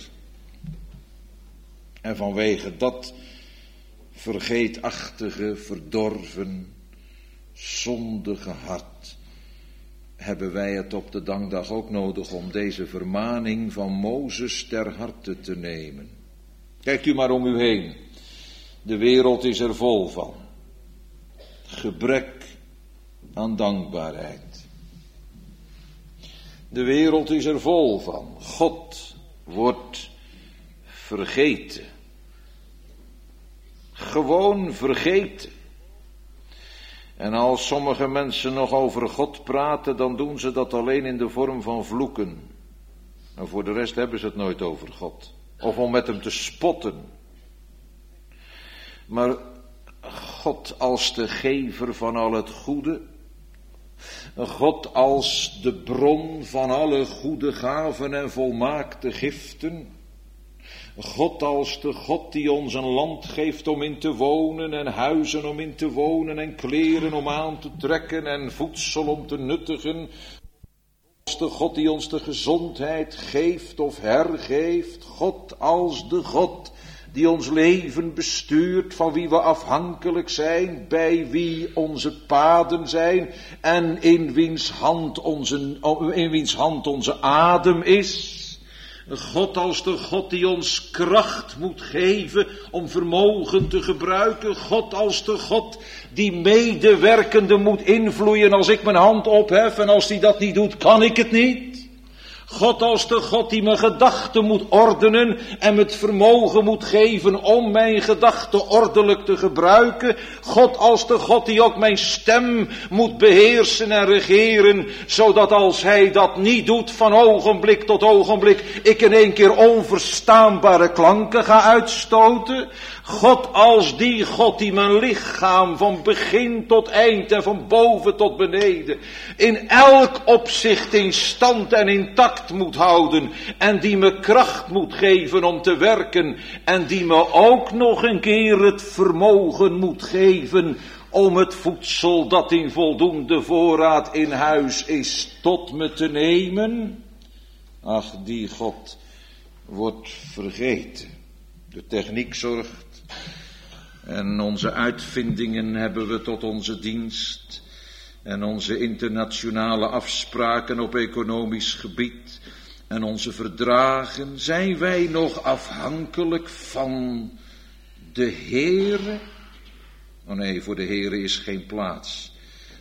En vanwege dat vergeetachtige, verdorven, zondige hart hebben wij het op de dankdag ook nodig om deze vermaning van Mozes ter harte te nemen. Kijkt u maar om u heen. De wereld is er vol van. Gebrek aan dankbaarheid. De wereld is er vol van. God wordt vergeten. Gewoon vergeten. En als sommige mensen nog over God praten, dan doen ze dat alleen in de vorm van vloeken. En voor de rest hebben ze het nooit over God. Of om met hem te spotten. Maar God als de gever van al het goede. God als de bron van alle goede gaven en volmaakte giften. God als de God die ons een land geeft om in te wonen en huizen om in te wonen en kleren om aan te trekken en voedsel om te nuttigen. Als de God die ons de gezondheid geeft of hergeeft. God als de God die ons leven bestuurt, van wie we afhankelijk zijn, bij wie onze paden zijn en in wiens hand onze adem is. God als de God die ons kracht moet geven om vermogen te gebruiken. God als de God die medewerkende moet invloeien als ik mijn hand ophef en als die dat niet doet, kan ik het niet. God als de God die mijn gedachten moet ordenen en me het vermogen moet geven om mijn gedachten ordelijk te gebruiken. God als de God die ook mijn stem moet beheersen en regeren, zodat als hij dat niet doet van ogenblik tot ogenblik, ik in één keer onverstaanbare klanken ga uitstoten. God als die God die mijn lichaam van begin tot eind en van boven tot beneden in elk opzicht in stand en intact moet houden en die me kracht moet geven om te werken en die me ook nog een keer het vermogen moet geven om het voedsel dat in voldoende voorraad in huis is tot me te nemen. Ach, die God wordt vergeten. De techniek zorgt en onze uitvindingen hebben we tot onze dienst en onze internationale afspraken op economisch gebied en onze verdragen. Zijn wij nog afhankelijk van de Heere? Oh nee, voor de Heere is geen plaats.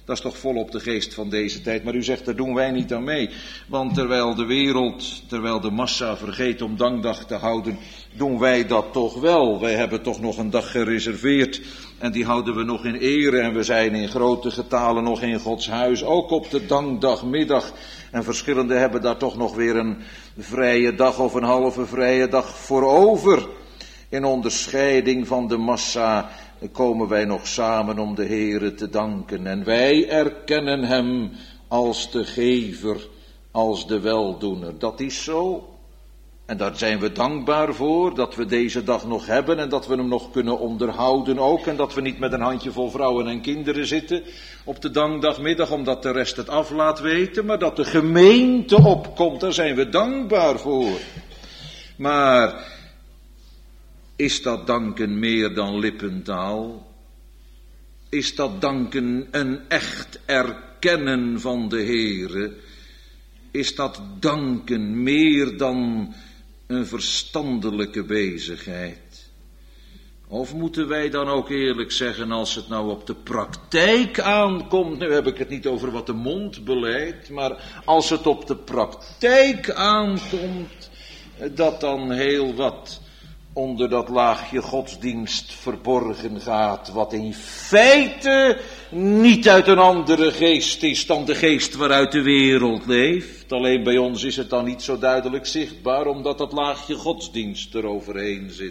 Dat is toch volop de geest van deze tijd. Maar u zegt, daar doen wij niet aan mee. Want terwijl de wereld, terwijl de massa vergeet om dankdag te houden, doen wij dat toch wel. Wij hebben toch nog een dag gereserveerd. En die houden we nog in ere. En we zijn in grote getalen nog in Gods huis. Ook op de dankdagmiddag. En verschillenden hebben daar toch nog weer een vrije dag of een halve vrije dag voor over. In onderscheiding van de massa komen wij nog samen om de Heere te danken. En wij erkennen hem als de gever, als de weldoener. Dat is zo. En daar zijn we dankbaar voor, dat we deze dag nog hebben en dat we hem nog kunnen onderhouden ook. En dat we niet met een handjevol vrouwen en kinderen zitten op de dankdagmiddag, omdat de rest het af laat weten. Maar dat de gemeente opkomt, daar zijn we dankbaar voor. Maar is dat danken meer dan lippentaal? Is dat danken een echt erkennen van de Heere? Is dat danken meer dan een verstandelijke bezigheid? Of moeten wij dan ook eerlijk zeggen, als het nou op de praktijk aankomt, nu heb ik het niet over wat de mond beleidt, maar als het op de praktijk aankomt, dat dan heel wat onder dat laagje godsdienst verborgen gaat, wat in feite niet uit een andere geest is dan de geest waaruit de wereld leeft. Alleen bij ons is het dan niet zo duidelijk zichtbaar, omdat dat laagje godsdienst eroverheen zit.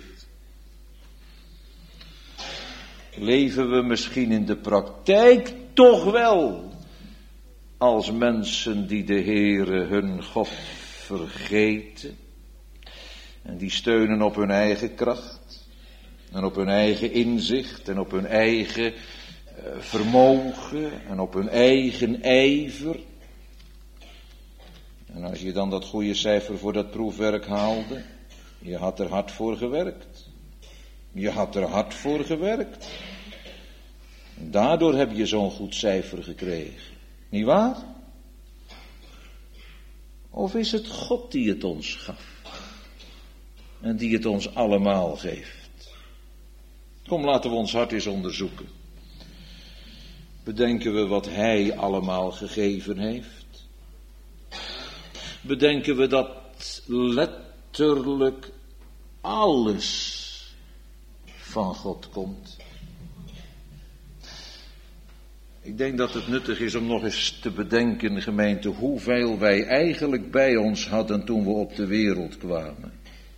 Leven we misschien in de praktijk toch wel als mensen die de Heere hun God vergeten? En die steunen op hun eigen kracht. En op hun eigen inzicht. En op hun eigen vermogen. En op hun eigen ijver. En als je dan dat goede cijfer voor dat proefwerk haalde. Je had er hard voor gewerkt. Je had er hard voor gewerkt. En daardoor heb je zo'n goed cijfer gekregen. Niet waar? Of is het God die het ons gaf? En die het ons allemaal geeft. Kom, laten we ons hart eens onderzoeken. Bedenken we wat Hij allemaal gegeven heeft? Bedenken we dat letterlijk alles van God komt? Ik denk dat het nuttig is om nog eens te bedenken, gemeente, hoeveel wij eigenlijk bij ons hadden toen we op de wereld kwamen.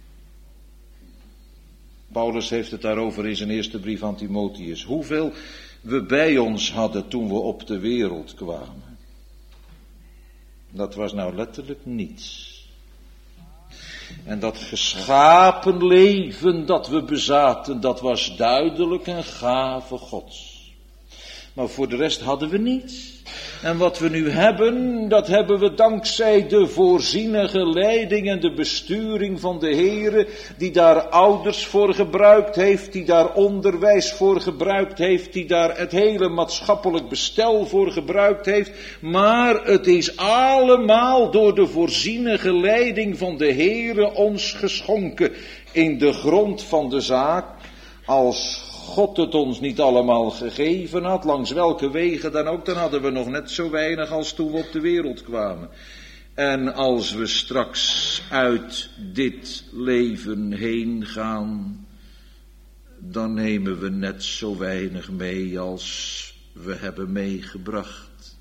Paulus heeft het daarover in zijn eerste brief aan Timotheus. Hoeveel we bij ons hadden toen we op de wereld kwamen. Dat was nou letterlijk niets. En dat geschapen leven dat we bezaten, dat was duidelijk een gave Gods. Maar voor de rest hadden we niets. En wat we nu hebben, dat hebben we dankzij de voorzienige leiding en de besturing van de Heere, die daar ouders voor gebruikt heeft, die daar onderwijs voor gebruikt heeft, die daar het hele maatschappelijk bestel voor gebruikt heeft. Maar het is allemaal door de voorzienige leiding van de Heere ons geschonken. In de grond van de zaak, als God het ons niet allemaal gegeven had, langs welke wegen dan ook, dan hadden we nog net zo weinig als toen we op de wereld kwamen. En als we straks uit dit leven heen gaan, dan nemen we net zo weinig mee als we hebben meegebracht.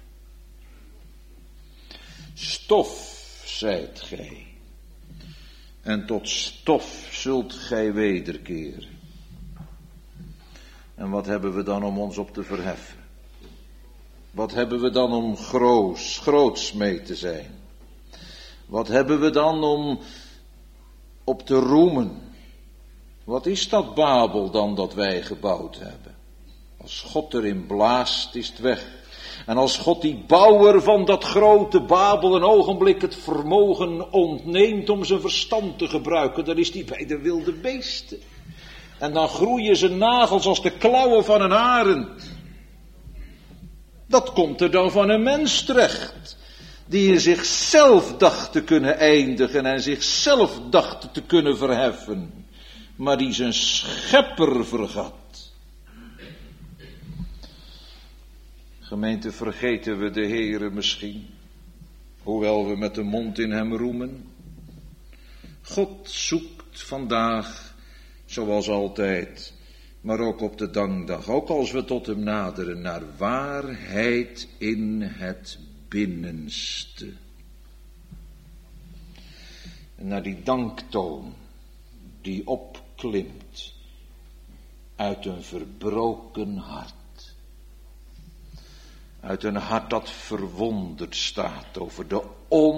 Stof zijt gij, en tot stof zult gij wederkeren. En wat hebben we dan om ons op te verheffen? Wat hebben we dan om groots mee te zijn? Wat hebben we dan om op te roemen? Wat is dat Babel dan dat wij gebouwd hebben? Als God erin blaast, is het weg. En als God die bouwer van dat grote Babel een ogenblik het vermogen ontneemt om zijn verstand te gebruiken, dan is die bij de wilde beesten. En dan groeien zijn nagels als de klauwen van een arend. Dat komt er dan van een mens terecht, die in zichzelf dacht te kunnen eindigen en zichzelf dacht te kunnen verheffen, maar die zijn schepper vergat. Gemeente, vergeten we de Heere misschien, hoewel we met de mond in hem roemen? God zoekt vandaag, zoals altijd, maar ook op de dankdag, ook als we tot hem naderen, naar waarheid in het binnenste. En naar die danktoon die opklimt uit een verbroken hart. Uit een hart dat verwonderd staat over de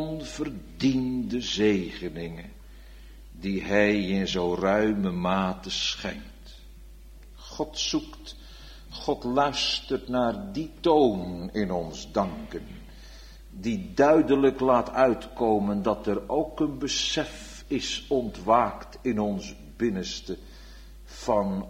onverdiende zegeningen die hij in zo ruime mate schenkt. God zoekt, God luistert naar die toon in ons danken, die duidelijk laat uitkomen dat er ook een besef is ontwaakt in ons binnenste van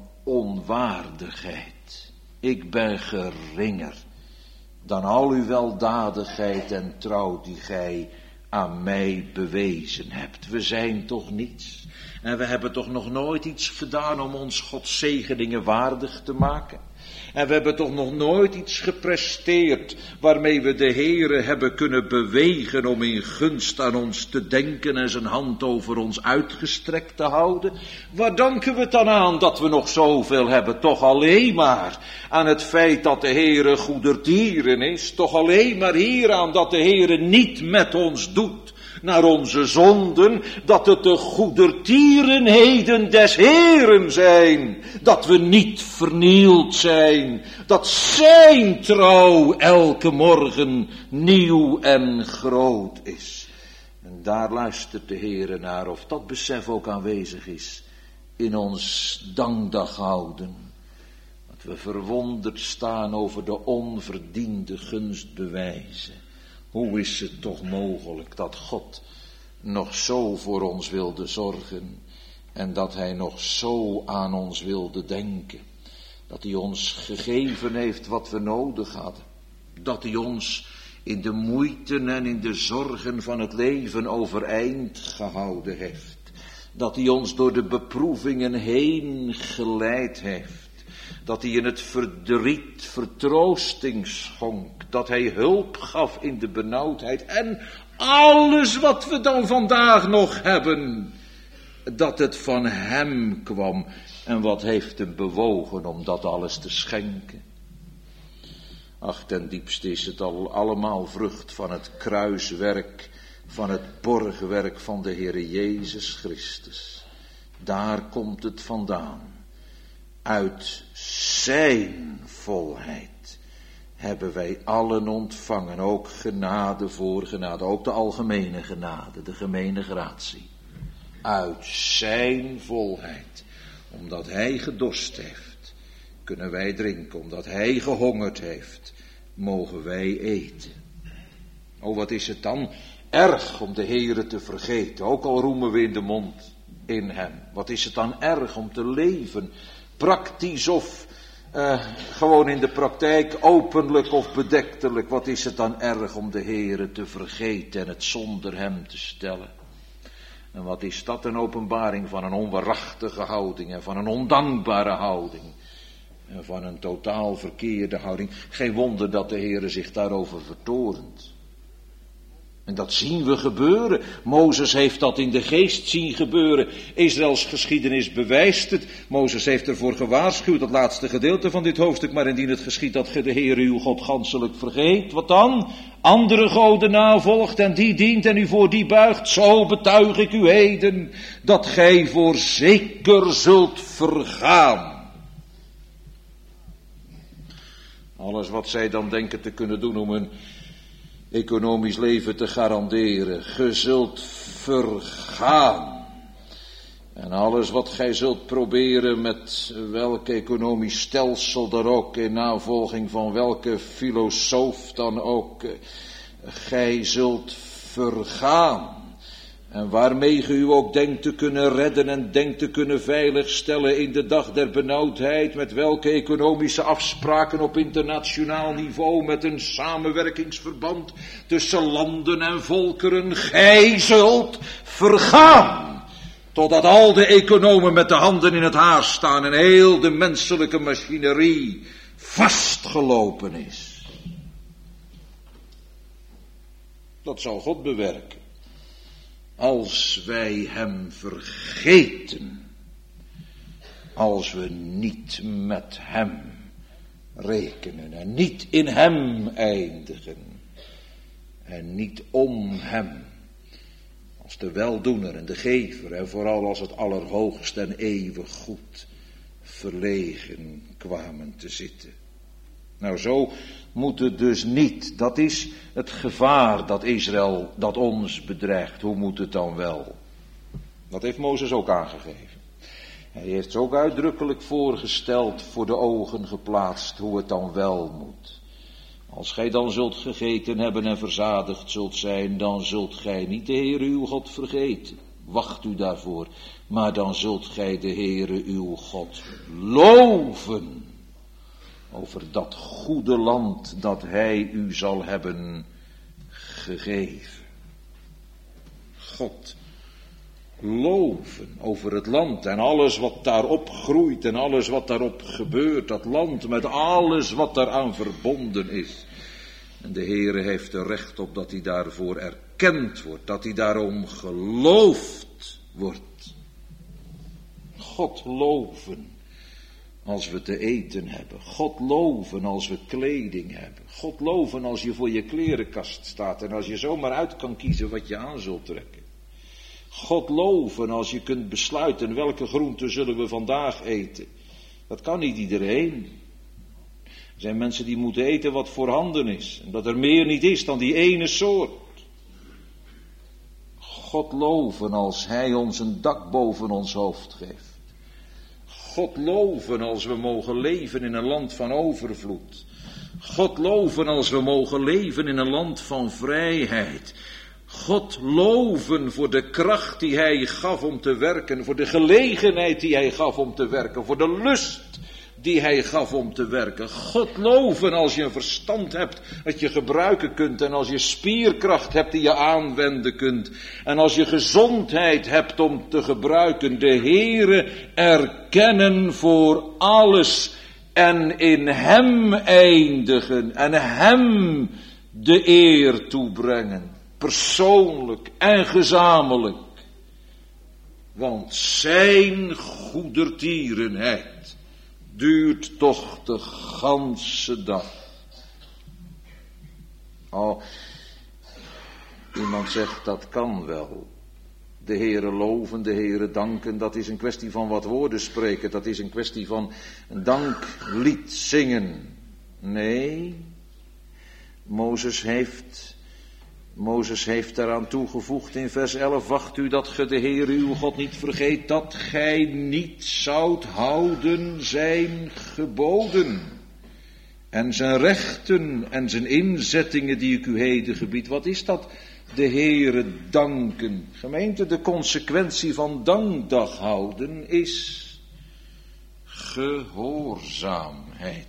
onwaardigheid. Ik ben geringer dan al uw weldadigheid en trouw die gij aan mij bewezen hebt. We zijn toch niets. En we hebben toch nog nooit iets gedaan om ons Gods zegeningen waardig te maken. En we hebben toch nog nooit iets gepresteerd waarmee we de Heere hebben kunnen bewegen om in gunst aan ons te denken en zijn hand over ons uitgestrekt te houden. Waar danken we het dan aan dat we nog zoveel hebben? Toch alleen maar aan het feit dat de Heere goedertieren is. Toch alleen maar hieraan dat de Heere niet met ons doet naar onze zonden, dat het de goedertierenheden des Heeren zijn, dat we niet vernield zijn, dat zijn trouw elke morgen nieuw en groot is. En daar luistert de Heere naar, of dat besef ook aanwezig is in ons dankdag houden. Dat we verwonderd staan over de onverdiende gunstbewijzen. Hoe is het toch mogelijk dat God nog zo voor ons wilde zorgen en dat hij nog zo aan ons wilde denken. Dat hij ons gegeven heeft wat we nodig hadden. Dat hij ons in de moeiten en in de zorgen van het leven overeind gehouden heeft. Dat hij ons door de beproevingen heen geleid heeft. Dat hij in het verdriet vertroosting schonk. Dat hij hulp gaf in de benauwdheid. En alles wat we dan vandaag nog hebben. Dat het van hem kwam. En wat heeft hem bewogen om dat alles te schenken? Ach, ten diepste is het allemaal vrucht van het kruiswerk. Van het borgwerk van de Heere Jezus Christus. Daar komt het vandaan. Uit zijn volheid hebben wij allen ontvangen, ook genade voor genade, ook de algemene genade, de gemene gratie. Uit zijn volheid, omdat hij gedorst heeft, kunnen wij drinken, omdat hij gehongerd heeft, mogen wij eten. Oh, wat is het dan erg om de Heere te vergeten, ook al roemen we in de mond in hem. Wat is het dan erg om te leven, praktisch of gewoon in de praktijk, openlijk of bedektelijk. Wat is het dan erg om de Heere te vergeten en het zonder hem te stellen. En wat is dat een openbaring van een onwaarachtige houding en van een ondankbare houding. En van een totaal verkeerde houding. Geen wonder dat de Heere zich daarover vertorent. En dat zien we gebeuren. Mozes heeft dat in de geest zien gebeuren. Israëls geschiedenis bewijst het. Mozes heeft ervoor gewaarschuwd, dat laatste gedeelte van dit hoofdstuk. Maar indien het geschiedt dat ge de Heere uw God ganselijk vergeet, wat dan? Andere goden navolgt en die dient en u voor die buigt. Zo betuig ik u heden, dat gij voorzeker zult vergaan. Alles wat zij dan denken te kunnen doen om een economisch leven te garanderen. Ge zult vergaan. En alles wat gij zult proberen met welk economisch stelsel dan ook, in navolging van welke filosoof dan ook, gij zult vergaan. En waarmee ge u ook denkt te kunnen redden en denkt te kunnen veiligstellen in de dag der benauwdheid, met welke economische afspraken op internationaal niveau, met een samenwerkingsverband tussen landen en volkeren, gij zult vergaan. Totdat al de economen met de handen in het haar staan en heel de menselijke machinerie vastgelopen is. Dat zal God bewerken. Als wij hem vergeten. Als we niet met hem rekenen en niet in hem eindigen. En niet om hem. Als de weldoener en de gever en vooral als het allerhoogst en eeuwig goed verlegen kwamen te zitten. Nou, zo moet het dus niet. Dat is het gevaar dat Israël, dat ons bedreigt. Hoe moet het dan wel? Dat heeft Mozes ook aangegeven. Hij heeft ze ook uitdrukkelijk voorgesteld, voor de ogen geplaatst, hoe het dan wel moet. Als gij dan zult gegeten hebben en verzadigd zult zijn, dan zult gij niet de Heere uw God vergeten. Wacht u daarvoor, maar dan zult gij de Heere uw God loven over dat goede land dat hij u zal hebben gegeven. God loven over het land en alles wat daarop groeit en alles wat daarop gebeurt. Dat land met alles wat daaraan verbonden is. En de Heere heeft er recht op dat hij daarvoor erkend wordt, dat hij daarom geloofd wordt. God loven als we te eten hebben. God loven als we kleding hebben. God loven als je voor je klerenkast staat en als je zomaar uit kan kiezen wat je aan zult trekken. God loven als je kunt besluiten welke groenten zullen we vandaag eten. Dat kan niet iedereen. Er zijn mensen die moeten eten wat voorhanden is. En dat er meer niet is dan die ene soort. God loven als hij ons een dak boven ons hoofd geeft. God loven als we mogen leven in een land van overvloed. God loven als we mogen leven in een land van vrijheid. God loven voor de kracht die hij gaf om te werken, voor de gelegenheid die hij gaf om te werken, voor de lust die hij gaf om te werken. God loven als je een verstand hebt dat je gebruiken kunt en als je spierkracht hebt die je aanwenden kunt en als je gezondheid hebt om te gebruiken. De Heere erkennen voor alles en in hem eindigen en hem de eer toebrengen. Persoonlijk en gezamenlijk. Want zijn goedertierenheid duurt toch de ganse dag. Oh, iemand zegt dat kan wel. De Heere loven, de Heere danken, dat is een kwestie van wat woorden spreken. Dat is een kwestie van een danklied zingen. Nee, Mozes heeft daaraan toegevoegd in vers 11, wacht u dat ge de Heere uw God niet vergeet, dat gij niet zoudt houden zijn geboden en zijn rechten en zijn inzettingen die ik u heden gebied. Wat is dat? De Heere danken. Gemeente, de consequentie van dankdag houden is gehoorzaamheid.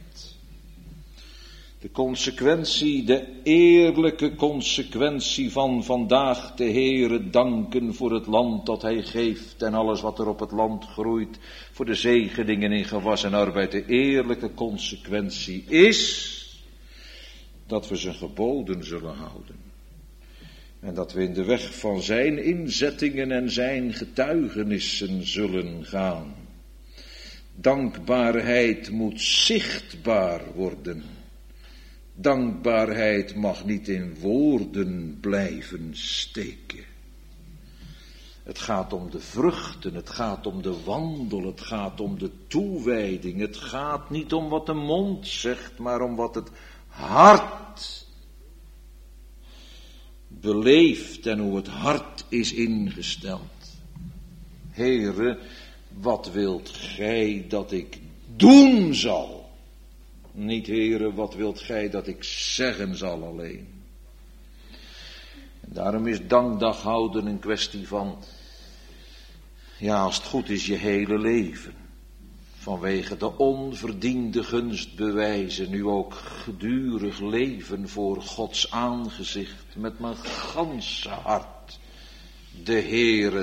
De consequentie, de eerlijke consequentie van vandaag de Heere danken voor het land dat hij geeft en alles wat er op het land groeit, voor de zegeningen in gewas en arbeid. De eerlijke consequentie is dat we zijn geboden zullen houden. En dat we in de weg van zijn inzettingen en zijn getuigenissen zullen gaan. Dankbaarheid moet zichtbaar worden. Dankbaarheid mag niet in woorden blijven steken. Het gaat om de vruchten, het gaat om de wandel, het gaat om de toewijding. Het gaat niet om wat de mond zegt, maar om wat het hart beleeft en hoe het hart is ingesteld. Heere, wat wilt gij dat ik doen zal? Niet, Heere, wat wilt gij dat ik zeggen zal alleen? En daarom is dankdag houden een kwestie van, ja, als het goed is, je hele leven. Vanwege de onverdiende gunstbewijzen nu ook gedurig leven voor Gods aangezicht. Met mijn ganse hart de Heere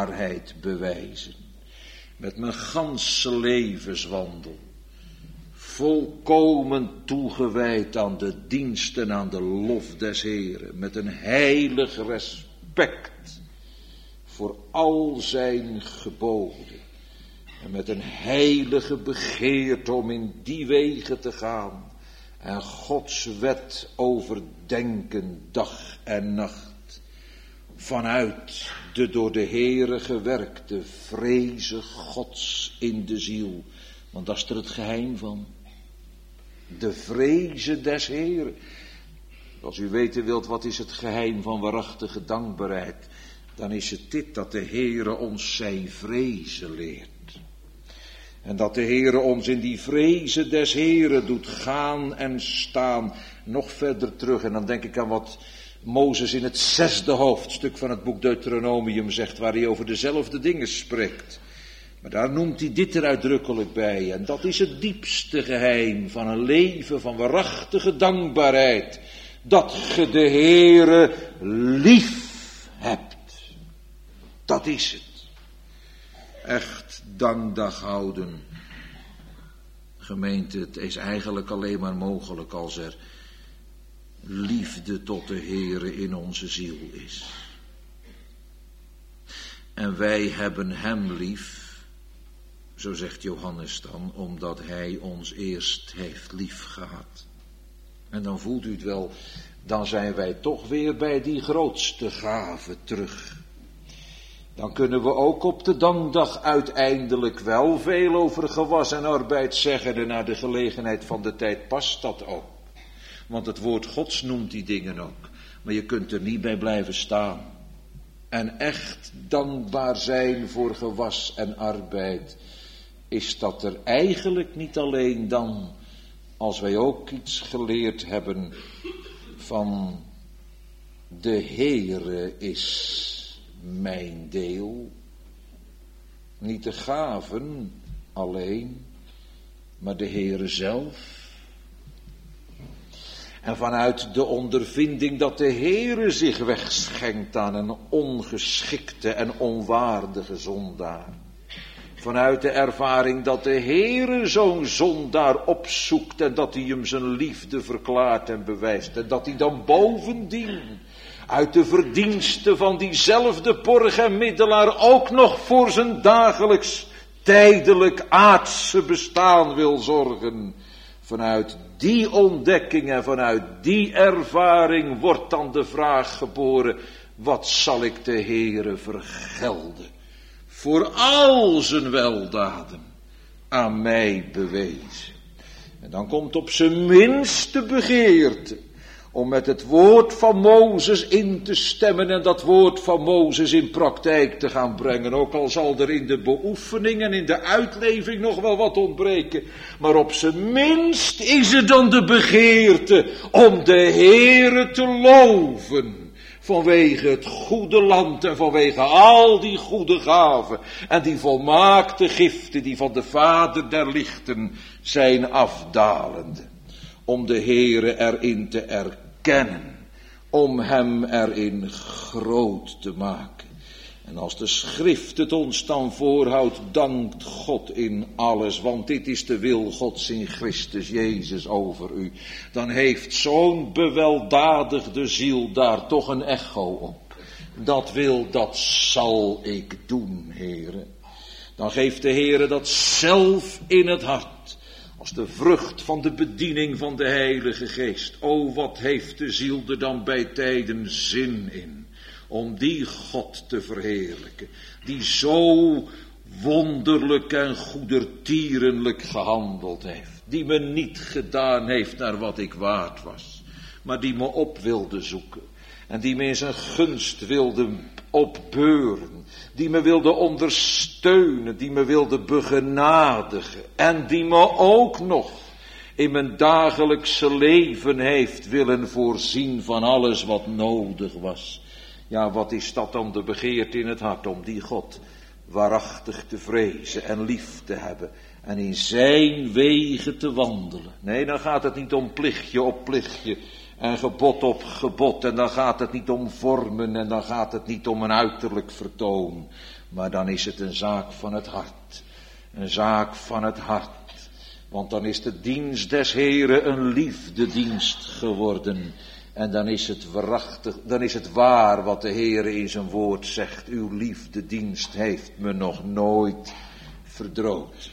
dankbaarheid bewijzen. Met mijn ganse levenswandel volkomen toegewijd aan de dienst en aan de lof des Heeren, met een heilig respect voor al zijn geboden. En met een heilige begeerte om in die wegen te gaan. En Gods wet overdenken dag en nacht. Vanuit de door de Heere gewerkte vreze Gods in de ziel. Want dat is er het geheim van. De vreze des Heeren. Als u weten wilt wat is het geheim van waarachtige dankbaarheid. Dan is het dit, dat de Heere ons zijn vrezen leert. En dat de Heere ons in die vreze des Heeren doet gaan en staan. Nog verder terug, en dan denk ik aan wat Mozes in het 6e hoofdstuk van het boek Deuteronomium zegt, waar hij over dezelfde dingen spreekt. Maar daar noemt hij dit er uitdrukkelijk bij. En dat is het diepste geheim van een leven van waarachtige dankbaarheid. Dat ge de Heere lief hebt. Dat is het. Echt dankdag houden. Gemeente, het is eigenlijk alleen maar mogelijk als er liefde tot de Heere in onze ziel is. En wij hebben hem lief, zo zegt Johannes dan, omdat hij ons eerst heeft lief gehad. En dan voelt u het wel, dan zijn wij toch weer bij die grootste gave terug. Dan kunnen we ook op de dankdag uiteindelijk wel veel over gewas en arbeid zeggen. En naar de gelegenheid van de tijd past dat ook. Want het woord Gods noemt die dingen ook. Maar je kunt er niet bij blijven staan. En echt dankbaar zijn voor gewas en arbeid. Is dat er eigenlijk niet alleen dan, als wij ook iets geleerd hebben van de Heere is mijn deel. Niet de gaven alleen, maar de Heere zelf. En vanuit de ondervinding dat de Heere zich wegschenkt aan een ongeschikte en onwaardige zondaar. Vanuit de ervaring dat de Heere zo'n zondaar opzoekt en dat hij hem zijn liefde verklaart en bewijst. En dat hij dan bovendien uit de verdiensten van diezelfde borg en middelaar ook nog voor zijn dagelijks, tijdelijk aardse bestaan wil zorgen. Vanuit die ontdekking en vanuit die ervaring wordt dan de vraag geboren, wat zal ik de Heere vergelden voor al zijn weldaden aan mij bewezen. En dan komt op zijn minste begeerte om met het woord van Mozes in te stemmen en dat woord van Mozes in praktijk te gaan brengen. Ook al zal er in de beoefening en in de uitleving nog wel wat ontbreken. Maar op zijn minst is er dan de begeerte om de Heere te loven. Vanwege het goede land en vanwege al die goede gaven en die volmaakte giften die van de Vader der lichten zijn afdalende. Om de Heere erin te erkennen, om hem erin groot te maken. En als de schrift het ons dan voorhoudt, dankt God in alles, want dit is de wil Gods in Christus Jezus over u. Dan heeft zo'n beweldadigde ziel daar toch een echo op. Dat wil, dat zal ik doen, Heere. Dan geeft de Heere dat zelf in het hart. Als de vrucht van de bediening van de Heilige Geest. O, wat heeft de ziel er dan bij tijden zin in. Om die God te verheerlijken. Die zo wonderlijk en goedertierenlijk gehandeld heeft. Die me niet gedaan heeft naar wat ik waard was. Maar die me op wilde zoeken. En die me in zijn gunst wilde opbeuren. Die me wilde ondersteunen. Die me wilde begenadigen. En die me ook nog in mijn dagelijkse leven heeft willen voorzien van alles wat nodig was. Ja, wat is dat dan de begeerte in het hart om die God waarachtig te vrezen en lief te hebben. En in zijn wegen te wandelen. Nee, dan gaat het niet om plichtje op plichtje. En gebod op gebod. En dan gaat het niet om vormen. En dan gaat het niet om een uiterlijk vertoon. Maar dan is het een zaak van het hart. Een zaak van het hart. Want dan is de dienst des Heren een liefdedienst geworden. En dan is het waar wat de Heere in zijn woord zegt. Uw liefdedienst heeft me nog nooit verdroot.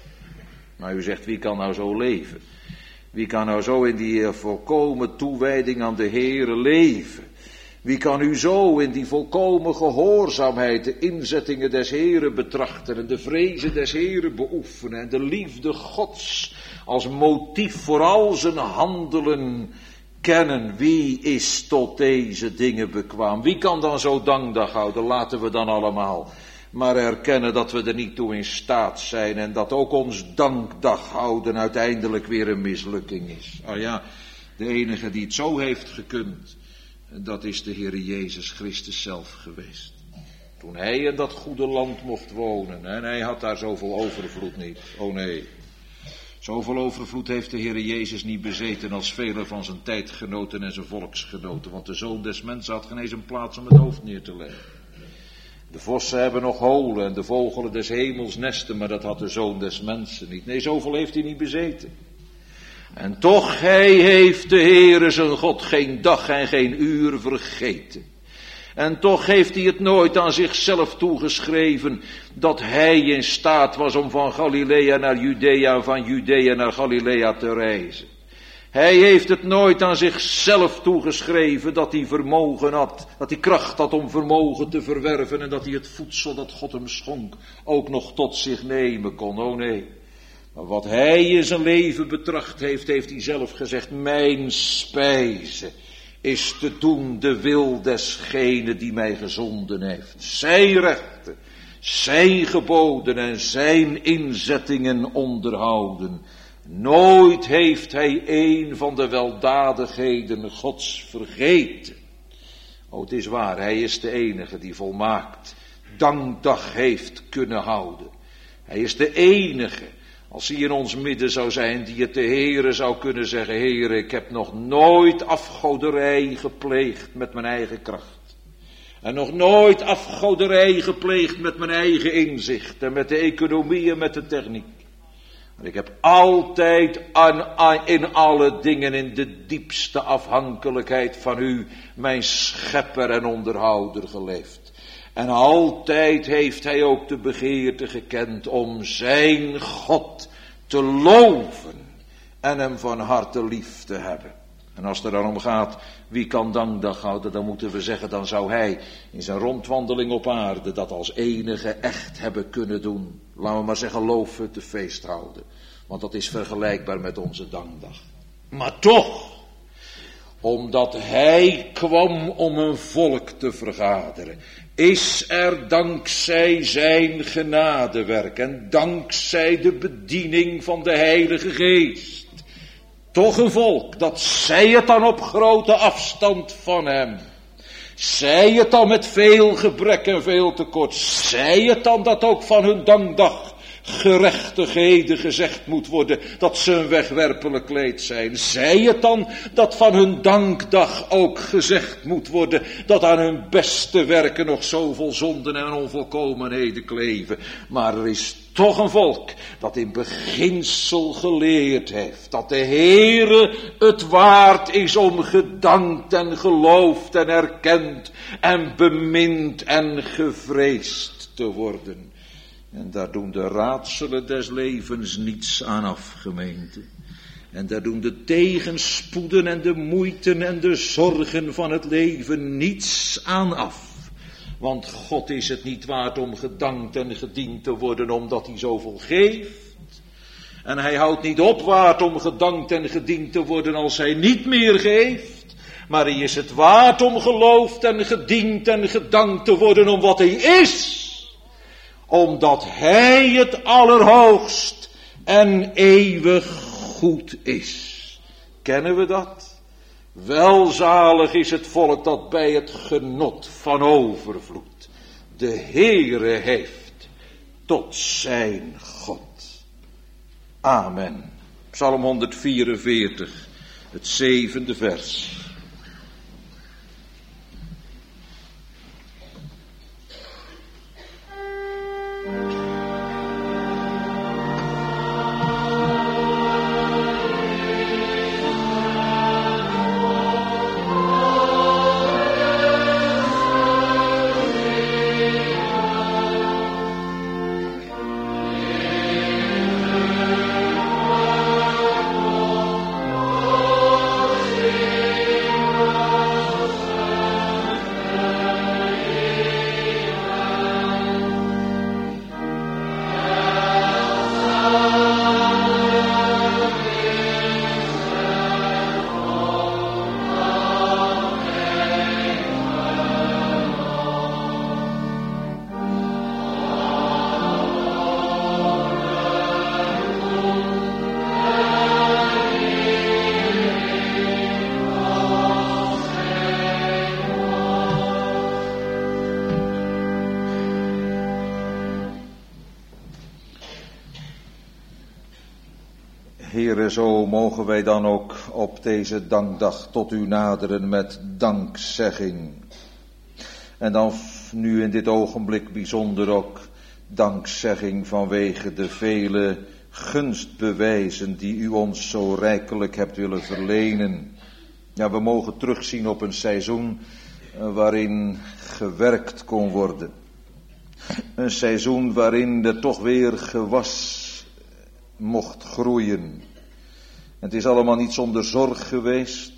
Maar u zegt, wie kan nou zo leven? Wie kan nou zo in die volkomen toewijding aan de Heere leven? Wie kan u zo in die volkomen gehoorzaamheid de inzettingen des Heren betrachten en de vrezen des Heren beoefenen en de liefde Gods als motief voor al zijn handelen kennen? Wie is tot deze dingen bekwaam? Wie kan dan zo dankdag houden? Laten we dan allemaal maar erkennen dat we er niet toe in staat zijn en dat ook ons dankdag houden uiteindelijk weer een mislukking is. Oh ja, de enige die het zo heeft gekund, dat is de Heer Jezus Christus zelf geweest. Toen hij in dat goede land mocht wonen en hij had daar zoveel overvloed niet. Oh nee, zoveel overvloed heeft de Heer Jezus niet bezeten als vele van zijn tijdgenoten en zijn volksgenoten. Want de Zoon des Mensen had geen eens een plaats om het hoofd neer te leggen. De vossen hebben nog holen en de vogelen des hemels nesten, maar dat had de Zoon des Mensen niet. Nee, zoveel heeft hij niet bezeten. En toch, hij heeft de Heere zijn God geen dag en geen uur vergeten. En toch heeft hij het nooit aan zichzelf toegeschreven dat hij in staat was om van Galilea naar Judea en van Judea naar Galilea te reizen. Hij heeft het nooit aan zichzelf toegeschreven dat hij vermogen had, dat hij kracht had om vermogen te verwerven en dat hij het voedsel dat God hem schonk ook nog tot zich nemen kon. Oh nee. Maar wat hij in zijn leven betracht heeft, heeft hij zelf gezegd, mijn spijze is te doen de wil desgene die mij gezonden heeft. Zijn rechten, zijn geboden en zijn inzettingen onderhouden. Nooit heeft hij een van de weldadigheden Gods vergeten. Oh, het is waar, hij is de enige die volmaakt dankdag heeft kunnen houden. Hij is de enige, als hij in ons midden zou zijn, die het de Heere zou kunnen zeggen, Heere, ik heb nog nooit afgoderij gepleegd met mijn eigen kracht. En nog nooit afgoderij gepleegd met mijn eigen inzicht en met de economie en met de techniek. Maar ik heb altijd in alle dingen in de diepste afhankelijkheid van u, mijn schepper en onderhouder, geleefd. En altijd heeft hij ook de begeerte gekend om zijn God te loven en hem van harte lief te hebben. En als het er dan om gaat, wie kan dankdag houden, dan moeten we zeggen, dan zou hij in zijn rondwandeling op aarde dat als enige echt hebben kunnen doen. Laten we maar zeggen, loofhuttenfeest houden. Want dat is vergelijkbaar met onze dankdag. Maar toch, omdat hij kwam om een volk te vergaderen, is er dankzij zijn genadewerk en dankzij de bediening van de Heilige Geest toch een volk, dat zij het dan op grote afstand van hem, zij het dan met veel gebrek en veel tekort, zij het dan dat ook van hun dankdag gerechtigheden gezegd moet worden, dat ze een wegwerpelijk kleed zijn. Zij het dan dat van hun dankdag ook gezegd moet worden, dat aan hun beste werken nog zoveel zonden en onvolkomenheden kleven. Maar er is toch een volk dat in beginsel geleerd heeft dat de Heere het waard is om gedankt en geloofd en erkend en bemind en gevreesd te worden. En daar doen de raadselen des levens niets aan af, gemeente. En daar doen de tegenspoeden en de moeiten en de zorgen van het leven niets aan af. Want God is het niet waard om gedankt en gediend te worden omdat hij zoveel geeft. En hij houdt niet op waard om gedankt en gediend te worden als hij niet meer geeft. Maar hij is het waard om geloofd en gediend en gedankt te worden om wat hij is. Omdat hij het allerhoogst en eeuwig goed is. Kennen we dat? Welzalig is het volk dat bij het genot van overvloed de Heere heeft tot zijn God. Amen. Psalm 144, het 7e vers. Heere, zo mogen wij dan ook op deze dankdag tot u naderen met dankzegging. En dan nu in dit ogenblik bijzonder ook dankzegging vanwege de vele gunstbewijzen die u ons zo rijkelijk hebt willen verlenen. Ja, we mogen terugzien op een seizoen waarin gewerkt kon worden. Een seizoen waarin er toch weer gewas mocht groeien. Het is allemaal niet zonder zorg geweest.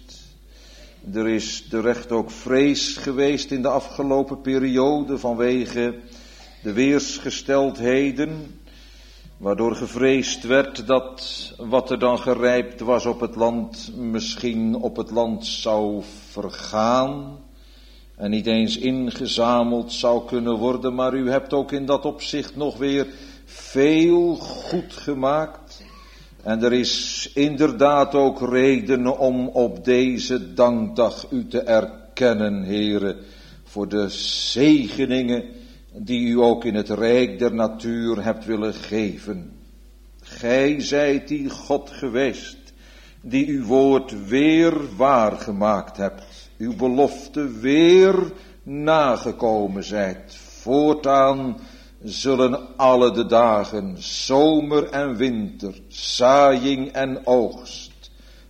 Er is terecht ook vrees geweest in de afgelopen periode vanwege de weersgesteldheden, waardoor gevreesd werd dat wat er dan gerijpt was op het land misschien op het land zou vergaan en niet eens ingezameld zou kunnen worden, maar u hebt ook in dat opzicht nog weer veel goed gemaakt. En er is inderdaad ook reden om op deze dankdag u te erkennen, Heere, voor de zegeningen die u ook in het rijk der natuur hebt willen geven. Gij zijt die God geweest, die uw woord weer waargemaakt hebt, uw belofte weer nagekomen zijt. Voortaan zullen alle de dagen, zomer en winter, zaaiing en oogst,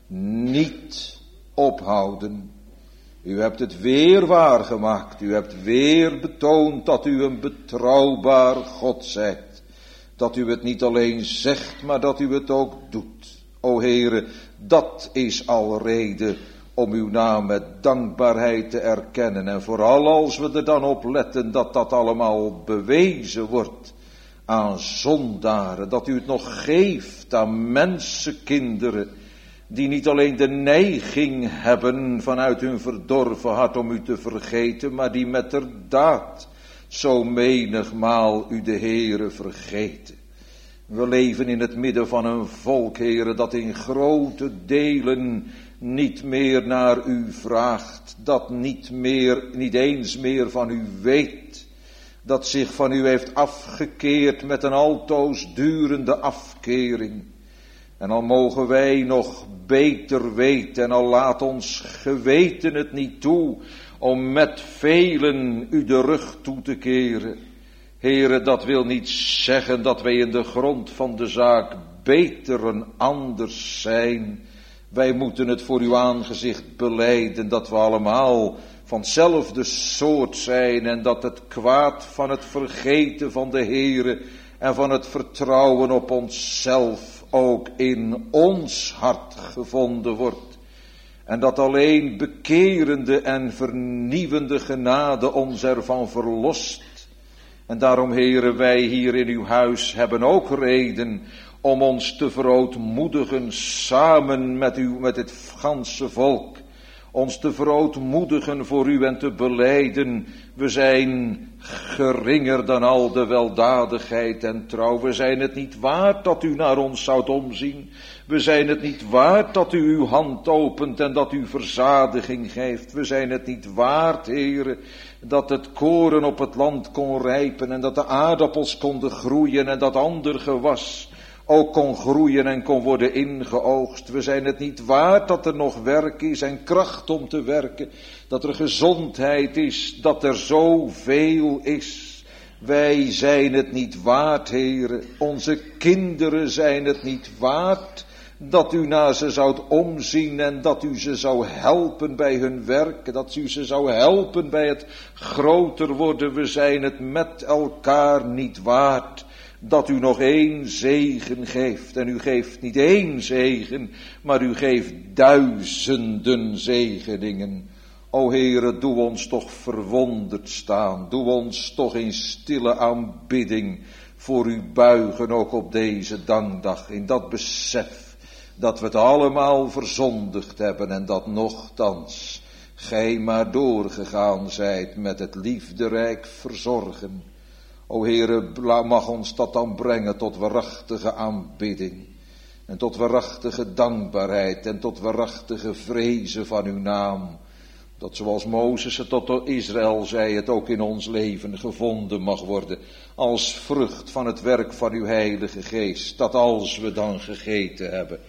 niet ophouden. U hebt het weer waargemaakt, u hebt weer betoond dat u een betrouwbaar God zijt. Dat u het niet alleen zegt, maar dat u het ook doet. O Heere, dat is al reden om uw naam met dankbaarheid te erkennen. En vooral als we er dan op letten dat dat allemaal bewezen wordt aan zondaren. Dat u het nog geeft aan mensenkinderen die niet alleen de neiging hebben vanuit hun verdorven hart om u te vergeten, maar die met der daad zo menigmaal u de Heere vergeten. We leven in het midden van een volk, Heere, dat in grote delen niet meer naar u vraagt, dat niet eens meer van u weet, dat zich van u heeft afgekeerd met een altoos durende afkering. En al mogen wij nog beter weten, en al laat ons geweten het niet toe, om met velen u de rug toe te keren. Heere, dat wil niet zeggen dat wij in de grond van de zaak beter en anders zijn. Wij moeten het voor uw aangezicht belijden dat we allemaal van hetzelfde soort zijn en dat het kwaad van het vergeten van de Heere en van het vertrouwen op onszelf ook in ons hart gevonden wordt. En dat alleen bekerende en vernieuwende genade ons ervan verlost. En daarom, Heere, wij hier in uw huis hebben ook reden om ons te verootmoedigen samen met het ganse volk. Ons te verootmoedigen voor u en te belijden, we zijn geringer dan al de weldadigheid en trouw. We zijn het niet waard dat u naar ons zoudt omzien. We zijn het niet waard dat u uw hand opent en dat u verzadiging geeft. We zijn het niet waard, Heere, dat het koren op het land kon rijpen en dat de aardappels konden groeien en dat ander gewas ook kon groeien en kon worden ingeoogst. We zijn het niet waard dat er nog werk is en kracht om te werken, dat er gezondheid is, dat er zoveel is. Wij zijn het niet waard, Heere. Onze kinderen zijn het niet waard dat u naar ze zoudt omzien en dat u ze zou helpen bij hun werk, dat u ze zou helpen bij het groter worden. We zijn het met elkaar niet waard dat u nog één zegen geeft. En u geeft niet één zegen, maar u geeft duizenden zegeningen. O Heere, doe ons toch verwonderd staan. Doe ons toch in stille aanbidding voor u buigen, ook op deze dankdag. In dat besef dat we het allemaal verzondigd hebben en dat nochtans gij maar doorgegaan zijt met het liefderijk verzorgen. O Heere, mag ons dat dan brengen tot waarachtige aanbidding. En tot waarachtige dankbaarheid en tot waarachtige vrezen van uw naam. Dat zoals Mozes het tot Israël zei, het ook in ons leven gevonden mag worden. Als vrucht van het werk van uw Heilige Geest. Dat als we dan gegeten hebben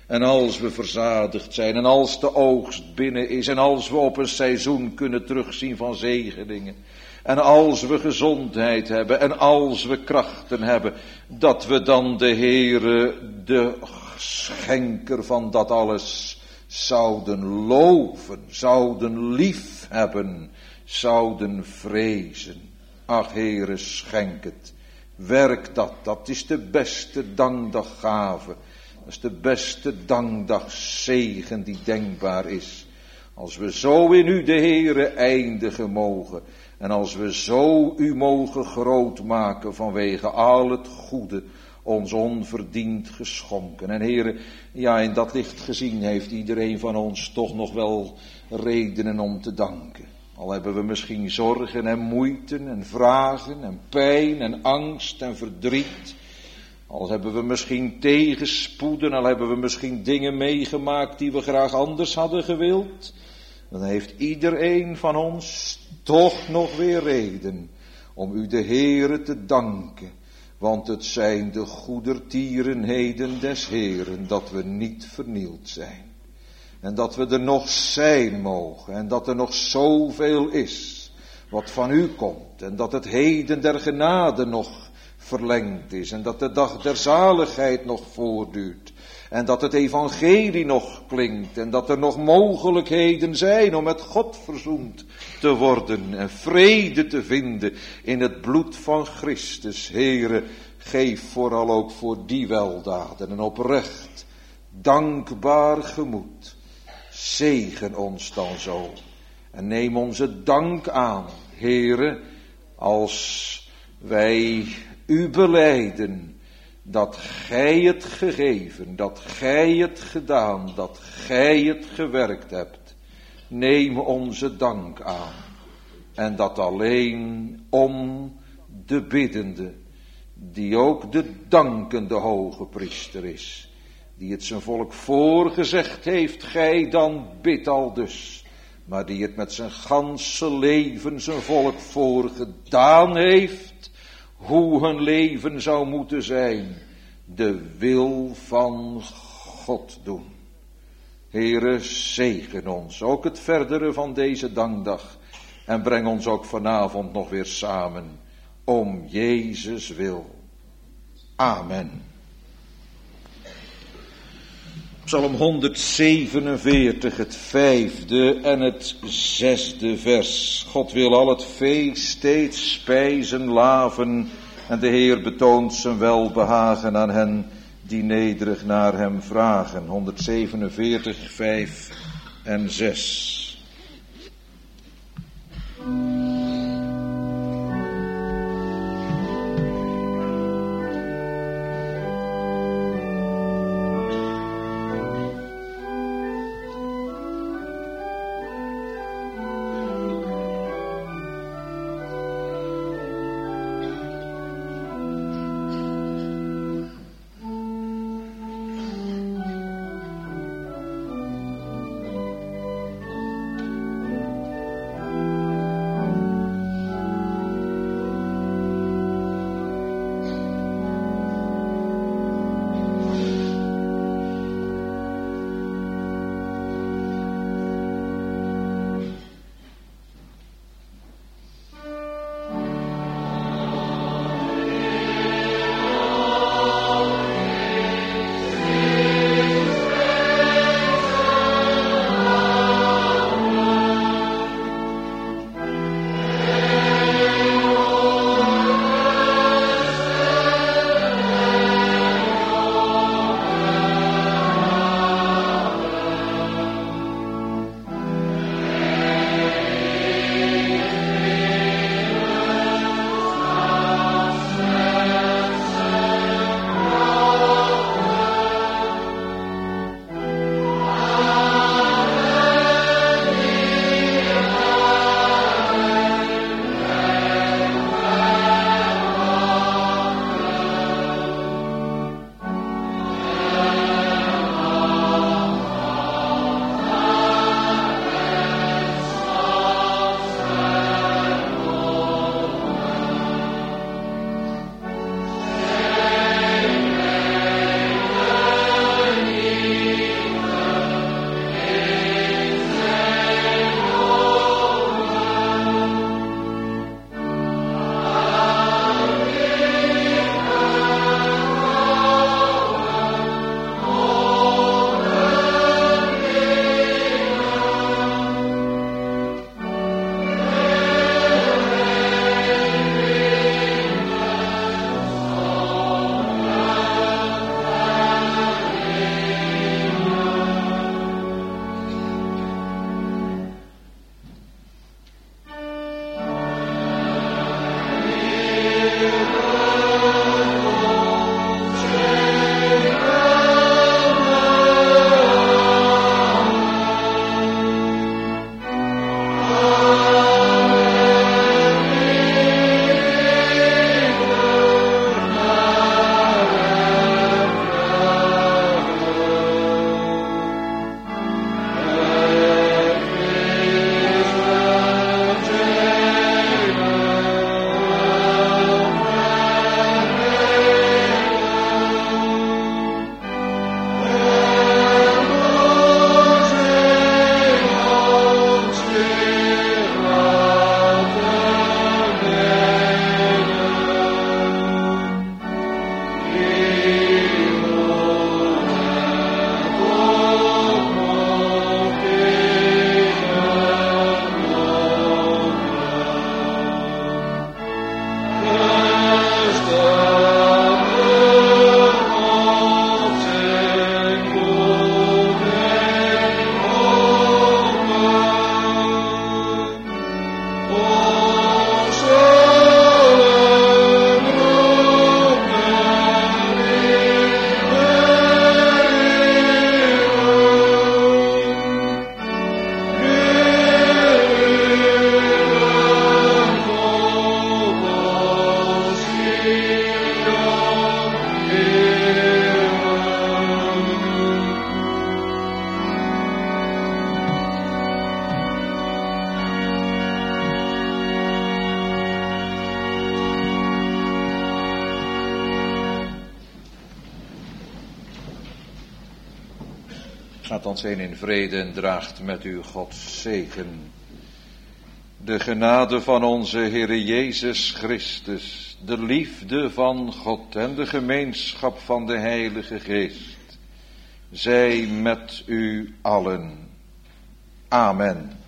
En als we verzadigd zijn, en als de oogst binnen is, en als we op een seizoen kunnen terugzien van zegeningen, en als we gezondheid hebben, en als we krachten hebben, dat we dan de Heere, de schenker van dat alles, zouden loven, zouden liefhebben, zouden vrezen. Ach Heere, schenk het. Werk dat, dat is de beste dankdaggave. Dat is de beste dankdagzegen die denkbaar is. Als we zo in u de Heere eindigen mogen. En als we zo u mogen groot maken vanwege al het goede ons onverdiend geschonken. En Heere, ja, in dat licht gezien heeft iedereen van ons toch nog wel redenen om te danken. Al hebben we misschien zorgen en moeite en vragen en pijn en angst en verdriet. Al hebben we misschien tegenspoeden, al hebben we misschien dingen meegemaakt die we graag anders hadden gewild. Dan heeft iedereen van ons toch nog weer reden om u de Heere te danken. Want het zijn de goedertierenheden des Heeren dat we niet vernield zijn. En dat we er nog zijn mogen. En dat er nog zoveel is wat van u komt. En dat het heden der genade nog verlengd is. En dat de dag der zaligheid nog voortduurt. En dat het evangelie nog klinkt. En dat er nog mogelijkheden zijn om met God verzoend te worden. En vrede te vinden in het bloed van Christus. Heere, geef vooral ook voor die weldaden een oprecht, dankbaar gemoed. Zegen ons dan zo. En neem onze dank aan, Heere, als wij u belijden dat gij het gegeven, dat gij het gedaan, dat gij het gewerkt hebt. Neem onze dank aan. En dat alleen om de biddende, die ook de dankende hoge priester is. Die het zijn volk voorgezegd heeft, gij dan bid al dus. Maar die het met zijn ganse leven zijn volk voorgedaan heeft. Hoe hun leven zou moeten zijn. De wil van God doen. Heere, zegen ons. Ook het verdere van deze dankdag. En breng ons ook vanavond nog weer samen. Om Jezus wil. Amen. Psalm 147, het 5e en het 6e vers. God wil al het vee steeds spijzen, laven, en de Heer betoont zijn welbehagen aan hen die nederig naar hem vragen. 147, 5 en 6. Gaat dan zijn in vrede en draagt met u Gods zegen. De genade van onze Heere Jezus Christus, de liefde van God en de gemeenschap van de Heilige Geest, zij met u allen. Amen.